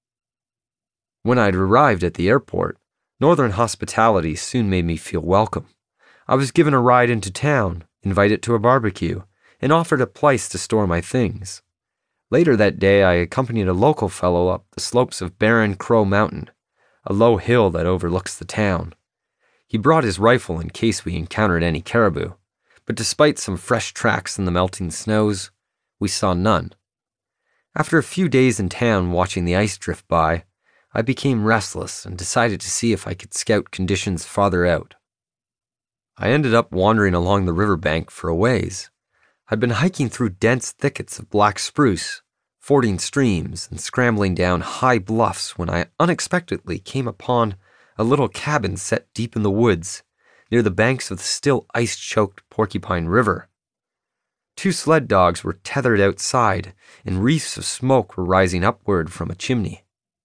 When I'd arrived at the airport, Northern hospitality soon made me feel welcome. I was given a ride into town, invited to a barbecue, and offered a place to store my things. Later that day, I accompanied a local fellow up the slopes of Barren Crow Mountain, a low hill that overlooks the town. He brought his rifle in case we encountered any caribou, but despite some fresh tracks in the melting snows, we saw none. After a few days in town watching the ice drift by, I became restless and decided to see if I could scout conditions farther out. I ended up wandering along the riverbank for a ways. I'd been hiking through dense thickets of black spruce, fording streams, and scrambling down high bluffs when I unexpectedly came upon a little cabin set deep in the woods, near the banks of the still ice-choked Porcupine River. 2 sled dogs were tethered outside, and wreaths of smoke were rising upward from a chimney.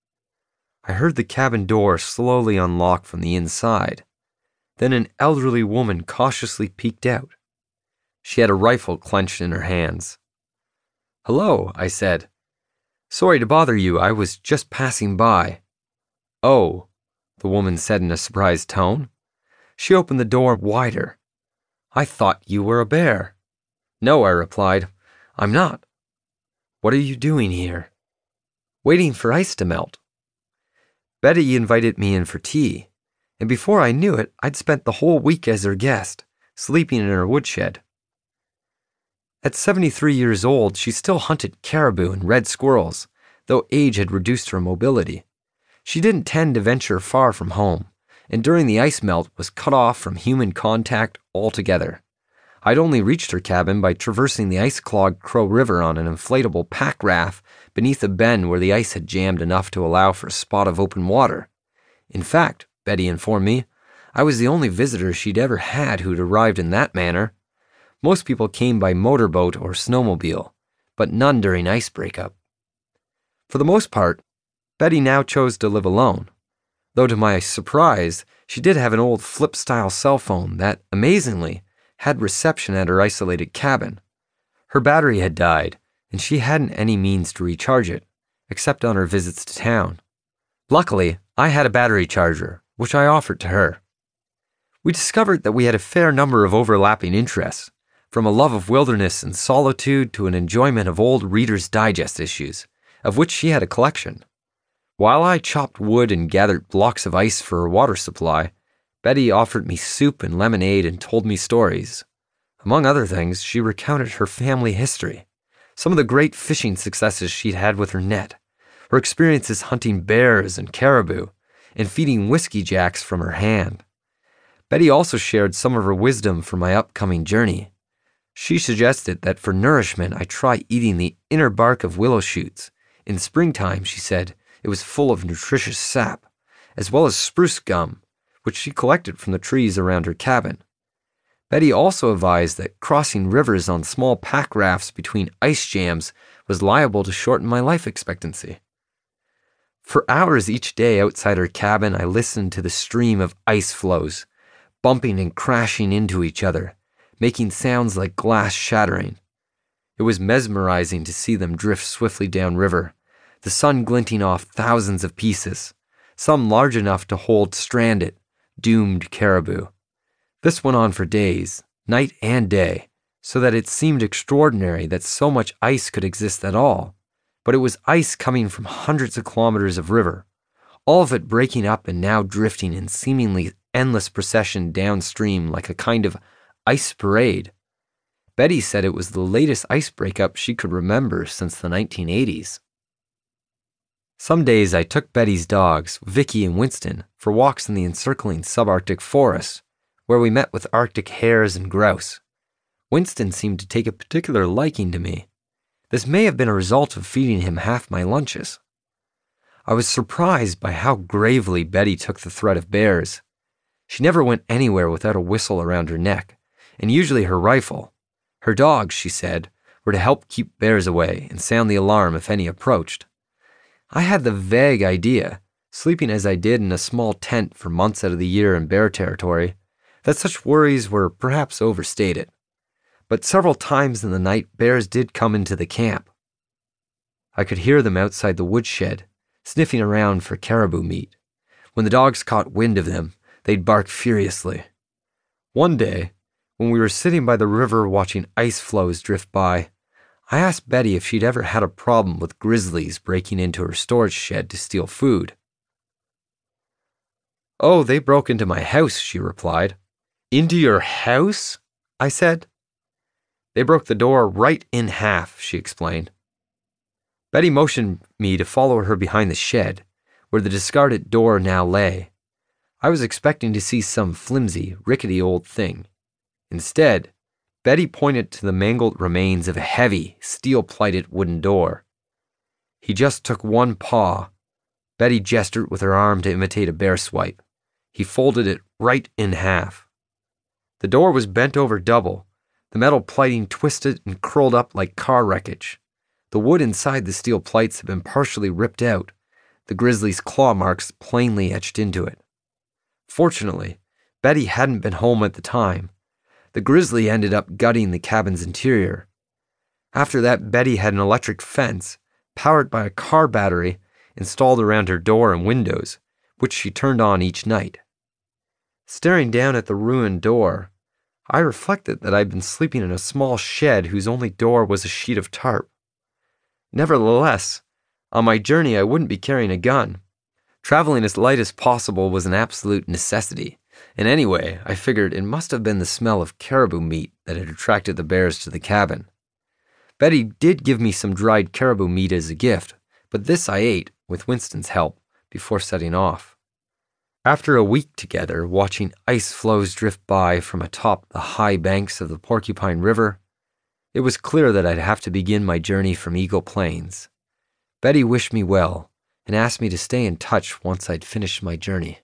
I heard the cabin door slowly unlock from the inside. Then an elderly woman cautiously peeked out. She had a rifle clenched in her hands. "Hello," I said. "Sorry to bother you, I was just passing by." "Oh," the woman said in a surprised tone. She opened the door wider. "I thought you were a bear." "No," I replied, "I'm not." "What are you doing here?" "Waiting for ice to melt." Betty invited me in for tea, and before I knew it, I'd spent the whole week as her guest, sleeping in her woodshed. At 73 years old, she still hunted caribou and red squirrels, though age had reduced her mobility. She didn't tend to venture far from home, and during the ice melt was cut off from human contact altogether. I'd only reached her cabin by traversing the ice-clogged Crow River on an inflatable pack raft beneath a bend where the ice had jammed enough to allow for a spot of open water. In fact, Betty informed me, I was the only visitor she'd ever had who'd arrived in that manner. Most people came by motorboat or snowmobile, but none during ice breakup. For the most part, Betty now chose to live alone, though to my surprise, she did have an old flip-style cell phone that, amazingly, had reception at her isolated cabin. Her battery had died, and she hadn't any means to recharge it, except on her visits to town. Luckily, I had a battery charger, which I offered to her. We discovered that we had a fair number of overlapping interests, from a love of wilderness and solitude to an enjoyment of old Reader's Digest issues, of which she had a collection. While I chopped wood and gathered blocks of ice for her water supply, Betty offered me soup and lemonade and told me stories. Among other things, she recounted her family history, some of the great fishing successes she'd had with her net, her experiences hunting bears and caribou, and feeding whiskey jacks from her hand. Betty also shared some of her wisdom for my upcoming journey. She suggested that for nourishment I try eating the inner bark of willow shoots. In springtime, she said, it was full of nutritious sap, as well as spruce gum, which she collected from the trees around her cabin. Betty also advised that crossing rivers on small pack rafts between ice jams was liable to shorten my life expectancy. For hours each day outside her cabin, I listened to the stream of ice floes, bumping and crashing into each other, making sounds like glass shattering. It was mesmerizing to see them drift swiftly downriver, the sun glinting off thousands of pieces, some large enough to hold stranded, doomed caribou. This went on for days, night and day, so that it seemed extraordinary that so much ice could exist at all. But it was ice coming from hundreds of kilometers of river, all of it breaking up and now drifting in seemingly endless procession downstream like a kind of ice parade. Betty said it was the latest ice breakup she could remember since the 1980s. Some days I took Betty's dogs, Vicky and Winston, for walks in the encircling subarctic forest, where we met with Arctic hares and grouse. Winston seemed to take a particular liking to me. This may have been a result of feeding him half my lunches. I was surprised by how gravely Betty took the threat of bears. She never went anywhere without a whistle around her neck, and usually her rifle. Her dogs, she said, were to help keep bears away and sound the alarm if any approached. I had the vague idea, sleeping as I did in a small tent for months out of the year in bear territory, that such worries were perhaps overstated. But several times in the night bears did come into the camp. I could hear them outside the woodshed, sniffing around for caribou meat. When the dogs caught wind of them, they'd bark furiously. One day, when we were sitting by the river watching ice floes drift by, I asked Betty if she'd ever had a problem with grizzlies breaking into her storage shed to steal food. "Oh, they broke into my house," she replied. "Into your house?" I said. "They broke the door right in half," she explained. Betty motioned me to follow her behind the shed, where the discarded door now lay. I was expecting to see some flimsy, rickety old thing. Instead, Betty pointed to the mangled remains of a heavy, steel-plated wooden door. He just took one paw. Betty gestured with her arm to imitate a bear swipe. He folded it right in half. The door was bent over double, the metal plating twisted and curled up like car wreckage. The wood inside the steel plates had been partially ripped out, the grizzly's claw marks plainly etched into it. Fortunately, Betty hadn't been home at the time. The grizzly ended up gutting the cabin's interior. After that, Betty had an electric fence, powered by a car battery, installed around her door and windows, which she turned on each night. Staring down at the ruined door, I reflected that I'd been sleeping in a small shed whose only door was a sheet of tarp. Nevertheless, on my journey I wouldn't be carrying a gun. Traveling as light as possible was an absolute necessity. And anyway, I figured it must have been the smell of caribou meat that had attracted the bears to the cabin. Betty did give me some dried caribou meat as a gift, but this I ate, with Winston's help, before setting off. After a week together, watching ice floes drift by from atop the high banks of the Porcupine River, it was clear that I'd have to begin my journey from Eagle Plains. Betty wished me well and asked me to stay in touch once I'd finished my journey.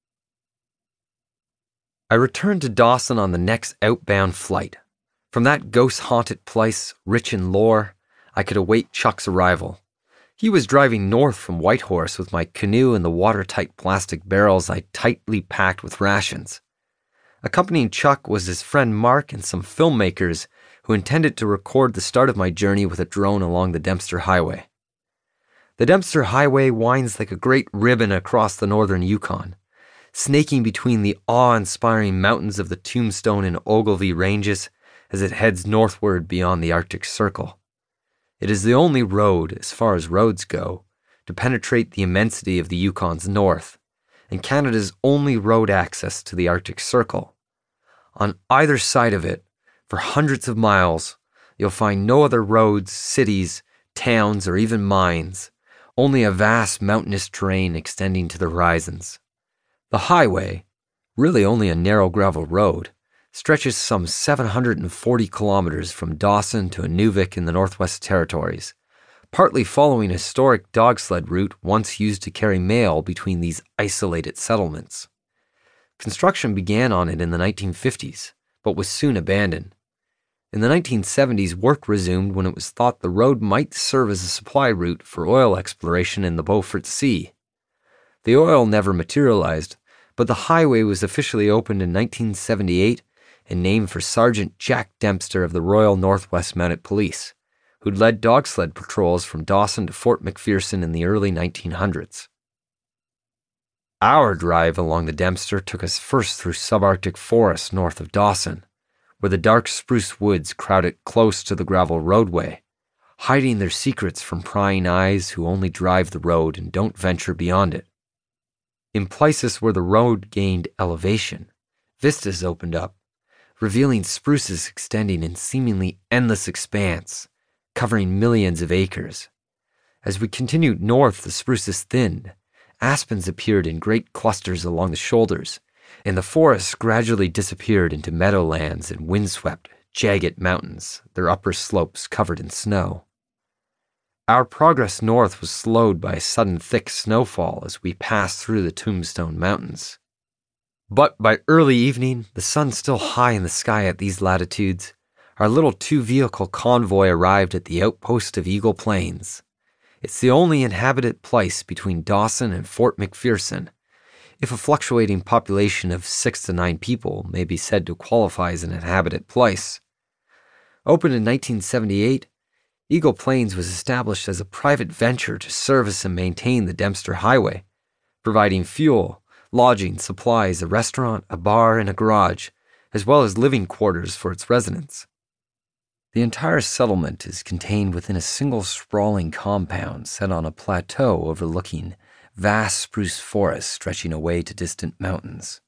I returned to Dawson on the next outbound flight. From that ghost-haunted place, rich in lore, I could await Chuck's arrival. He was driving north from Whitehorse with my canoe and the watertight plastic barrels I tightly packed with rations. Accompanying Chuck was his friend Mark and some filmmakers who intended to record the start of my journey with a drone along the Dempster Highway. The Dempster Highway winds like a great ribbon across the northern Yukon, snaking between the awe-inspiring mountains of the Tombstone and Ogilvie ranges as it heads northward beyond the Arctic Circle. It is the only road, as far as roads go, to penetrate the immensity of the Yukon's north, and Canada's only road access to the Arctic Circle. On either side of it, for hundreds of miles, you'll find no other roads, cities, towns, or even mines, only a vast mountainous terrain extending to the horizons. The highway, really only a narrow gravel road, stretches some 740 kilometers from Dawson to Inuvik in the Northwest Territories, partly following a historic dog sled route once used to carry mail between these isolated settlements. Construction began on it in the 1950s, but was soon abandoned. In the 1970s, work resumed when it was thought the road might serve as a supply route for oil exploration in the Beaufort Sea. The oil never materialized, but the highway was officially opened in 1978 and named for Sergeant Jack Dempster of the Royal Northwest Mounted Police, who'd led dog sled patrols from Dawson to Fort McPherson in the early 1900s. Our drive along the Dempster took us first through subarctic forests north of Dawson, where the dark spruce woods crowded close to the gravel roadway, hiding their secrets from prying eyes who only drive the road and don't venture beyond it. In places where the road gained elevation, vistas opened up, revealing spruces extending in seemingly endless expanse, covering millions of acres. As we continued north, the spruces thinned, aspens appeared in great clusters along the shoulders, and the forests gradually disappeared into meadowlands and windswept, jagged mountains, their upper slopes covered in snow. Our progress north was slowed by a sudden thick snowfall as we passed through the Tombstone Mountains. But by early evening, the sun still high in the sky at these latitudes, our little two-vehicle convoy arrived at the outpost of Eagle Plains. It's the only inhabited place between Dawson and Fort McPherson, if a fluctuating population of 6 to 9 people may be said to qualify as an inhabited place. Opened in 1978, Eagle Plains was established as a private venture to service and maintain the Dempster Highway, providing fuel, lodging, supplies, a restaurant, a bar, and a garage, as well as living quarters for its residents. The entire settlement is contained within a single sprawling compound set on a plateau overlooking vast spruce forests stretching away to distant mountains.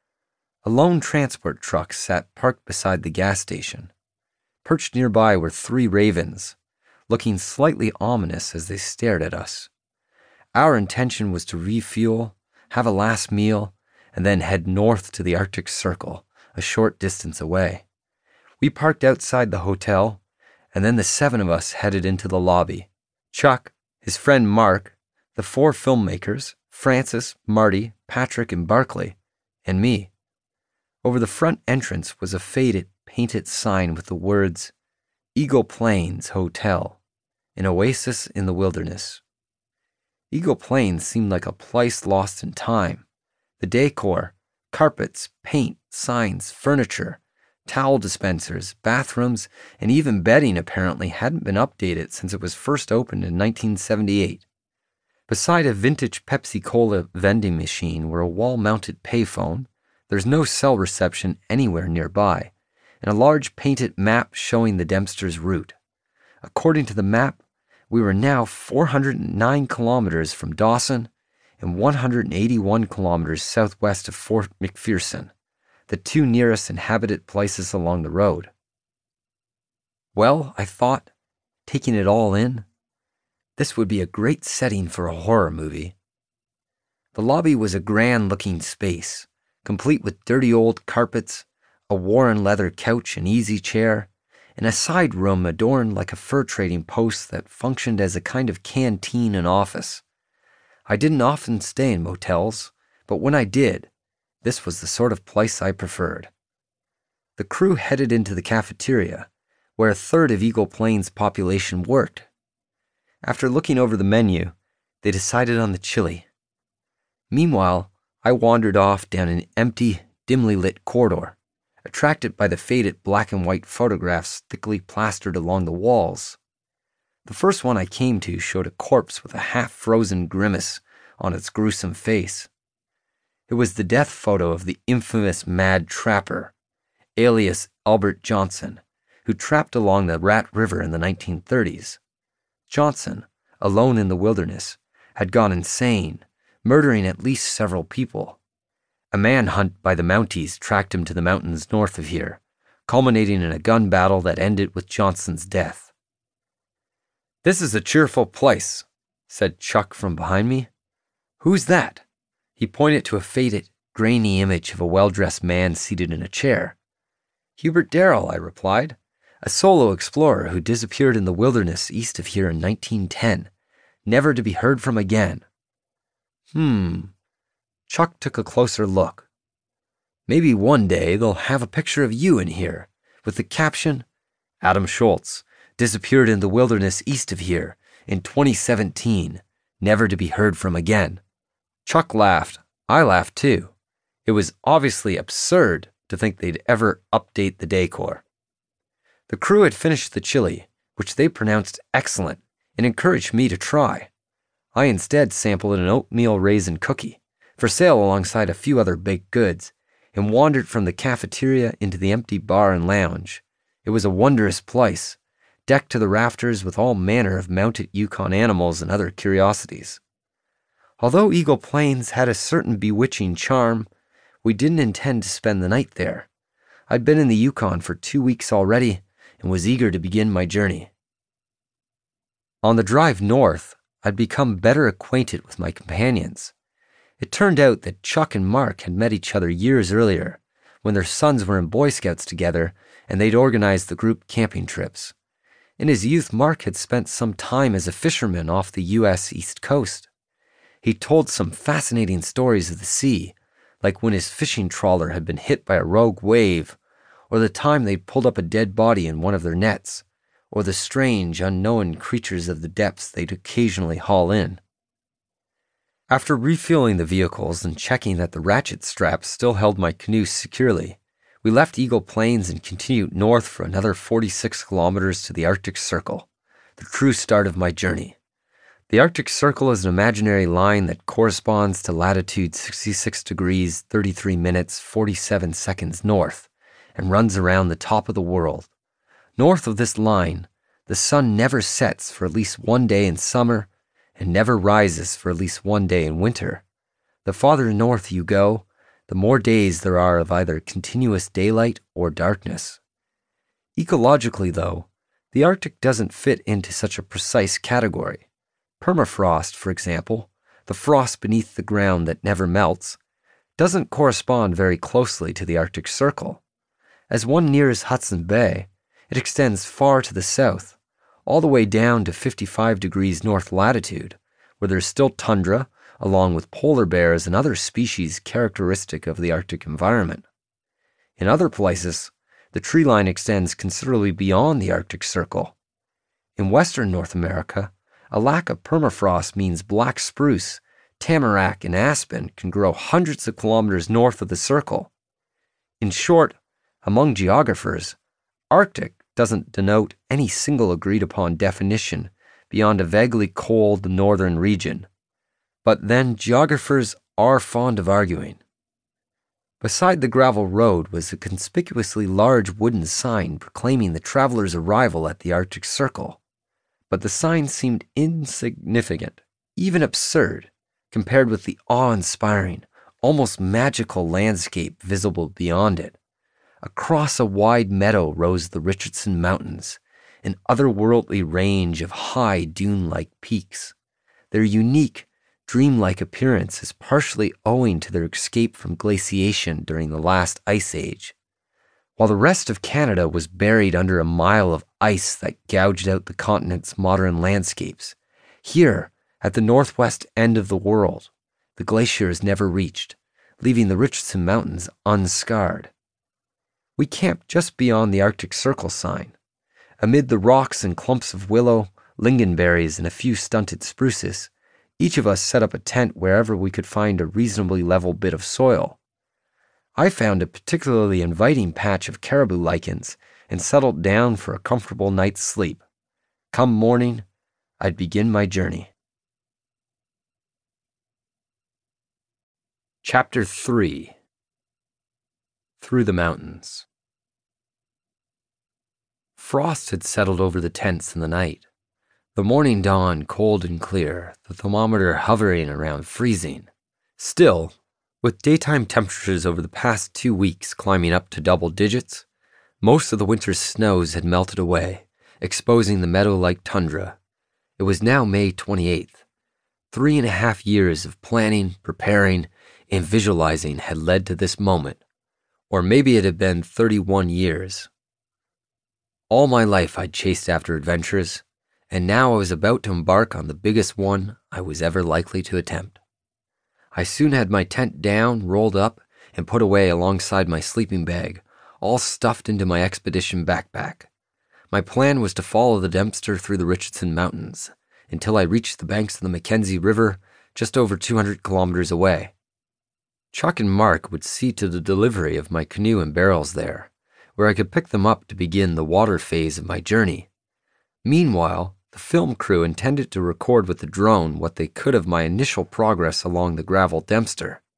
A lone transport truck sat parked beside the gas station. Perched nearby were 3 ravens, looking slightly ominous as they stared at us. Our intention was to refuel, have a last meal, and then head north to the Arctic Circle, a short distance away. We parked outside the hotel, and then the 7 of us headed into the lobby. Chuck, his friend Mark, the 4 filmmakers, Francis, Marty, Patrick, and Barclay, and me. Over the front entrance was a faded, painted sign with the words, Eagle Plains Hotel, an oasis in the wilderness. Eagle Plains seemed like a place lost in time. The decor, carpets, paint, signs, furniture, towel dispensers, bathrooms, and even bedding apparently hadn't been updated since it was first opened in 1978. Beside a vintage Pepsi-Cola vending machine were a wall-mounted payphone, there's no cell reception anywhere nearby, and a large painted map showing the Dempster's route. According to the map, we were now 409 kilometers from Dawson and 181 kilometers southwest of Fort McPherson, the 2 nearest inhabited places along the road. Well, I thought, taking it all in, this would be a great setting for a horror movie. The lobby was a grand-looking space, complete with dirty old carpets, a worn leather couch and easy chair, and a side room adorned like a fur trading post that functioned as a kind of canteen and office. I didn't often stay in motels, but when I did, this was the sort of place I preferred. The crew headed into the cafeteria, where a third of Eagle Plains' population worked. After looking over the menu, they decided on the chili. Meanwhile, I wandered off down an empty, dimly lit corridor, attracted by the faded black and white photographs thickly plastered along the walls. The first one I came to showed a corpse with a half-frozen grimace on its gruesome face. It was the death photo of the infamous Mad Trapper, alias Albert Johnson, who trapped along the Rat River in the 1930s. Johnson, alone in the wilderness, had gone insane, murdering at least several people. A manhunt by the Mounties tracked him to the mountains north of here, culminating in a gun battle that ended with Johnson's death. "This is a cheerful place," said Chuck from behind me. "Who's that?" He pointed to a faded, grainy image of a well-dressed man seated in a chair. "Hubert Darrell," I replied, "a solo explorer who disappeared in the wilderness east of here in 1910, never to be heard from again." Chuck took a closer look. "Maybe one day they'll have a picture of you in here, with the caption, Adam Schultz, disappeared in the wilderness east of here in 2017, never to be heard from again." Chuck laughed. I laughed too. It was obviously absurd to think they'd ever update the decor. The crew had finished the chili, which they pronounced excellent, and encouraged me to try. I instead sampled an oatmeal raisin cookie, for sale alongside a few other baked goods, and wandered from the cafeteria into the empty bar and lounge. It was a wondrous place, decked to the rafters with all manner of mounted Yukon animals and other curiosities. Although Eagle Plains had a certain bewitching charm, we didn't intend to spend the night there. I'd been in the Yukon for 2 weeks already and was eager to begin my journey. On the drive north, I'd become better acquainted with my companions. It turned out that Chuck and Mark had met each other years earlier, when their sons were in Boy Scouts together and they'd organized the group camping trips. In his youth, Mark had spent some time as a fisherman off the U.S. East Coast. He told some fascinating stories of the sea, like when his fishing trawler had been hit by a rogue wave, or the time they'd pulled up a dead body in one of their nets, or the strange, unknown creatures of the depths they'd occasionally haul in. After refueling the vehicles and checking that the ratchet straps still held my canoe securely, we left Eagle Plains and continued north for another 46 kilometers to the Arctic Circle, the true start of my journey. The Arctic Circle is an imaginary line that corresponds to latitude 66 degrees 33 minutes 47 seconds north and runs around the top of the world. North of this line, the sun never sets for at least one day in summer and never rises for at least one day in winter. The farther north you go, the more days there are of either continuous daylight or darkness. Ecologically, though, the Arctic doesn't fit into such a precise category. Permafrost, for example, the frost beneath the ground that never melts, doesn't correspond very closely to the Arctic Circle. As one nears Hudson Bay, it extends far to the south, all the way down to 55 degrees north latitude, where there's still tundra, along with polar bears and other species characteristic of the Arctic environment. In other places, the tree line extends considerably beyond the Arctic Circle. In western North America, a lack of permafrost means black spruce, tamarack, and aspen can grow hundreds of kilometers north of the circle. In short, among geographers, Arctic doesn't denote any single agreed-upon definition beyond a vaguely cold northern region. But then geographers are fond of arguing. Beside the gravel road was a conspicuously large wooden sign proclaiming the traveler's arrival at the Arctic Circle. But the sign seemed insignificant, even absurd, compared with the awe-inspiring, almost magical landscape visible beyond it. Across a wide meadow rose the Richardson Mountains, an otherworldly range of high dune-like peaks. Their unique, dreamlike appearance is partially owing to their escape from glaciation during the last ice age. While the rest of Canada was buried under a mile of ice that gouged out the continent's modern landscapes, here, at the northwest end of the world, the glacier is never reached, leaving the Richardson Mountains unscarred. We camped just beyond the Arctic Circle sign. Amid the rocks and clumps of willow, lingonberries, and a few stunted spruces, each of us set up a tent wherever we could find a reasonably level bit of soil. I found a particularly inviting patch of caribou lichens and settled down for a comfortable night's sleep. Come morning, I'd begin my journey. Chapter 3. Through the Mountains. Frost had settled over the tents in the night. The morning dawned cold and clear, the thermometer hovering around freezing. Still, with daytime temperatures over the past 2 weeks climbing up to double digits, most of the winter's snows had melted away, exposing the meadow-like tundra. It was now May 28th. 3.5 years of planning, preparing, and visualizing had led to this moment. Or maybe it had been 31 years. All my life I'd chased after adventures, and now I was about to embark on the biggest one I was ever likely to attempt. I soon had my tent down, rolled up, and put away alongside my sleeping bag, all stuffed into my expedition backpack. My plan was to follow the Dempster through the Richardson Mountains until I reached the banks of the Mackenzie River just over 200 kilometers away. Chuck and Mark would see to the delivery of my canoe and barrels there, where I could pick them up to begin the water phase of my journey. Meanwhile, the film crew intended to record with the drone what they could of my initial progress along the gravel Dempster.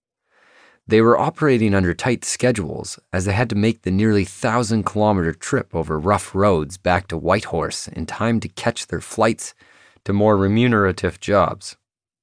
They were operating under tight schedules as they had to make the nearly 1,000-kilometer trip over rough roads back to Whitehorse in time to catch their flights to more remunerative jobs.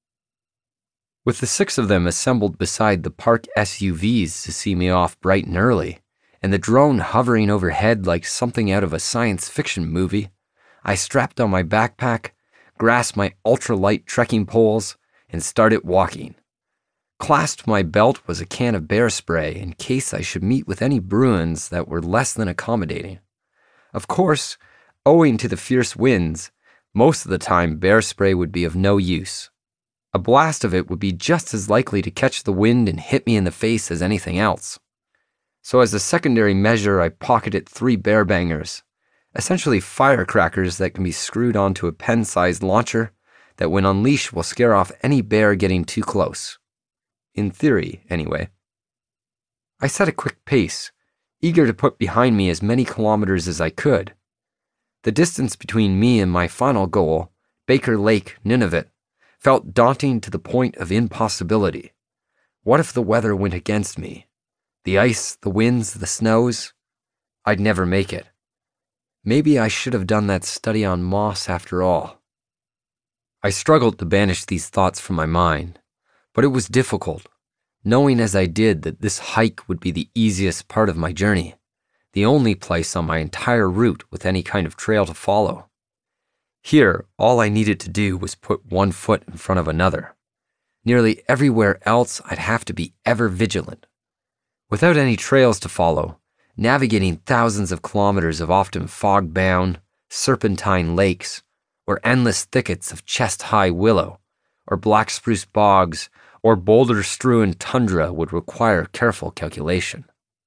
With the 6 of them assembled beside the park SUVs to see me off bright and early, and the drone hovering overhead like something out of a science fiction movie, I strapped on my backpack, grasped my ultralight trekking poles, and started walking. Clasped to my belt was a can of bear spray in case I should meet with any Bruins that were less than accommodating. Of course, owing to the fierce winds, most of the time bear spray would be of no use. A blast of it would be just as likely to catch the wind and hit me in the face as anything else. So as a secondary measure, I pocketed 3 bear bangers, essentially firecrackers that can be screwed onto a pen-sized launcher that when unleashed will scare off any bear getting too close. In theory, anyway. I set a quick pace, eager to put behind me as many kilometers as I could. The distance between me and my final goal, Baker Lake, Nunavut, felt daunting to the point of impossibility. What if the weather went against me? The ice, the winds, the snows? I'd never make it. Maybe I should have done that study on moss after all. I struggled to banish these thoughts from my mind. But it was difficult, knowing as I did that this hike would be the easiest part of my journey, the only place on my entire route with any kind of trail to follow. Here, all I needed to do was put one foot in front of another. Nearly everywhere else, I'd have to be ever vigilant. Without any trails to follow, navigating thousands of kilometers of often fog-bound, serpentine lakes, or endless thickets of chest-high willow, or black spruce bogs, or boulder-strewn tundra would require careful calculation.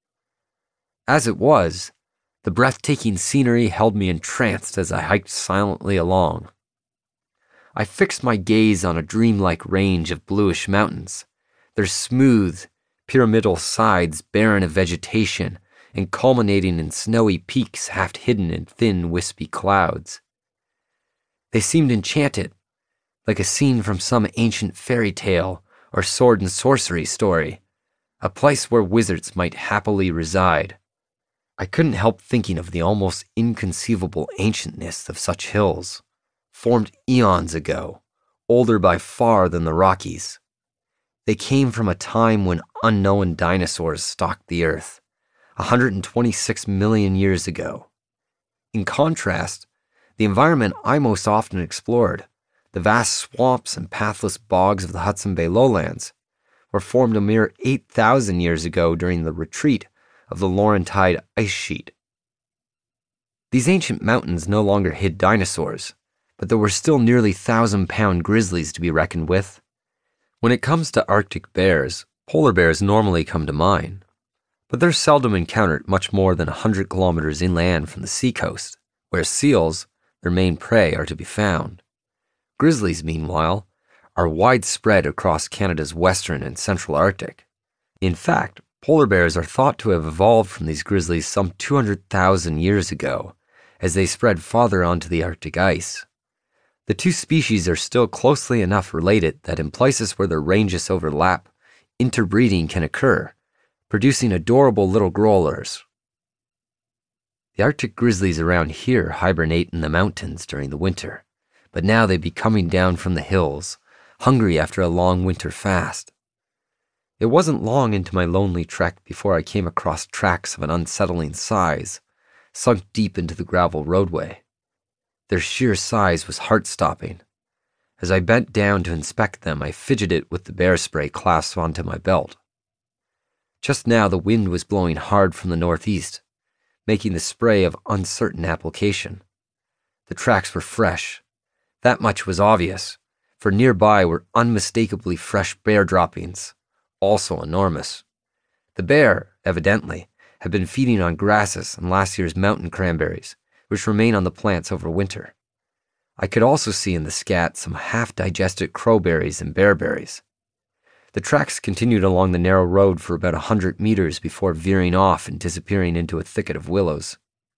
As it was, the breathtaking scenery held me entranced as I hiked silently along. I fixed my gaze on a dreamlike range of bluish mountains, their smooth, pyramidal sides barren of vegetation and culminating in snowy peaks half hidden in thin, wispy clouds. They seemed enchanted, like a scene from some ancient fairy tale or sword and sorcery story, a place where wizards might happily reside. I couldn't help thinking of the almost inconceivable ancientness of such hills, formed eons ago, older by far than the Rockies. They came from a time when unknown dinosaurs stalked the earth, 126 million years ago. In contrast, the environment I most often explored, the vast swamps and pathless bogs of the Hudson Bay lowlands, were formed a mere 8,000 years ago during the retreat of the Laurentide ice sheet. These ancient mountains no longer hid dinosaurs, but there were still nearly 1,000-pound grizzlies to be reckoned with. When it comes to Arctic bears, polar bears normally come to mind, but they're seldom encountered much more than 100 kilometers inland from the seacoast, where seals, their main prey, are to be found. Grizzlies, meanwhile, are widespread across Canada's western and central Arctic. In fact, polar bears are thought to have evolved from these grizzlies some 200,000 years ago, as they spread farther onto the Arctic ice. The two species are still closely enough related that in places where their ranges overlap, interbreeding can occur, producing adorable little growlers. The Arctic grizzlies around here hibernate in the mountains during the winter, but now they'd be coming down from the hills, hungry after a long winter fast. It wasn't long into my lonely trek before I came across tracks of an unsettling size, sunk deep into the gravel roadway. Their sheer size was heart-stopping. As I bent down to inspect them, I fidgeted with the bear spray clasped onto my belt. Just now the wind was blowing hard from the northeast, making the spray of uncertain application. The tracks were fresh. That much was obvious, for nearby were unmistakably fresh bear droppings, also enormous. The bear, evidently, had been feeding on grasses and last year's mountain cranberries, which remain on the plants over winter. I could also see in the scat some half-digested crowberries and bearberries. The tracks continued along the narrow road for about 100 meters before veering off and disappearing into a thicket of willows.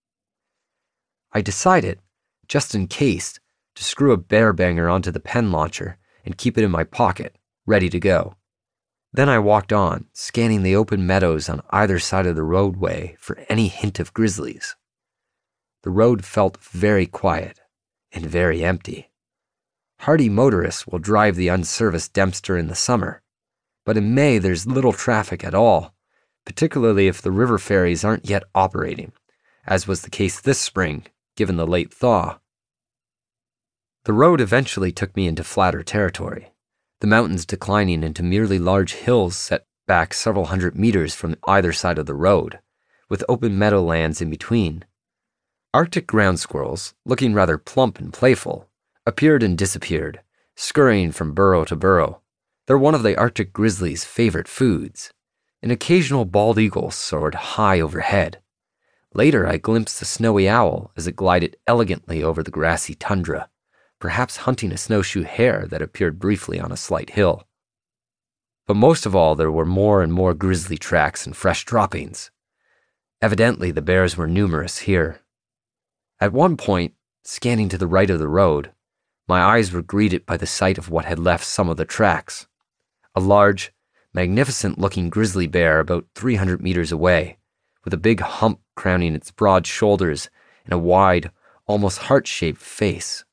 I decided, just in case, to screw a bear banger onto the pen launcher and keep it in my pocket, ready to go. Then I walked on, scanning the open meadows on either side of the roadway for any hint of grizzlies. The road felt very quiet and very empty. Hardy motorists will drive the unserviced Dempster in the summer, but in May there's little traffic at all, particularly if the river ferries aren't yet operating, as was the case this spring, given the late thaw. The road eventually took me into flatter territory, the mountains declining into merely large hills set back several hundred meters from either side of the road, with open meadowlands in between. Arctic ground squirrels, looking rather plump and playful, appeared and disappeared, scurrying from burrow to burrow. They're one of the Arctic grizzly's favorite foods. An occasional bald eagle soared high overhead. Later, I glimpsed a snowy owl as it glided elegantly over the grassy tundra, perhaps hunting a snowshoe hare that appeared briefly on a slight hill. But most of all, there were more and more grizzly tracks and fresh droppings. Evidently, the bears were numerous here. At one point, scanning to the right of the road, my eyes were greeted by the sight of what had left some of the tracks. A large, magnificent-looking grizzly bear about 300 meters away, with a big hump crowning its broad shoulders and a wide, almost heart-shaped face.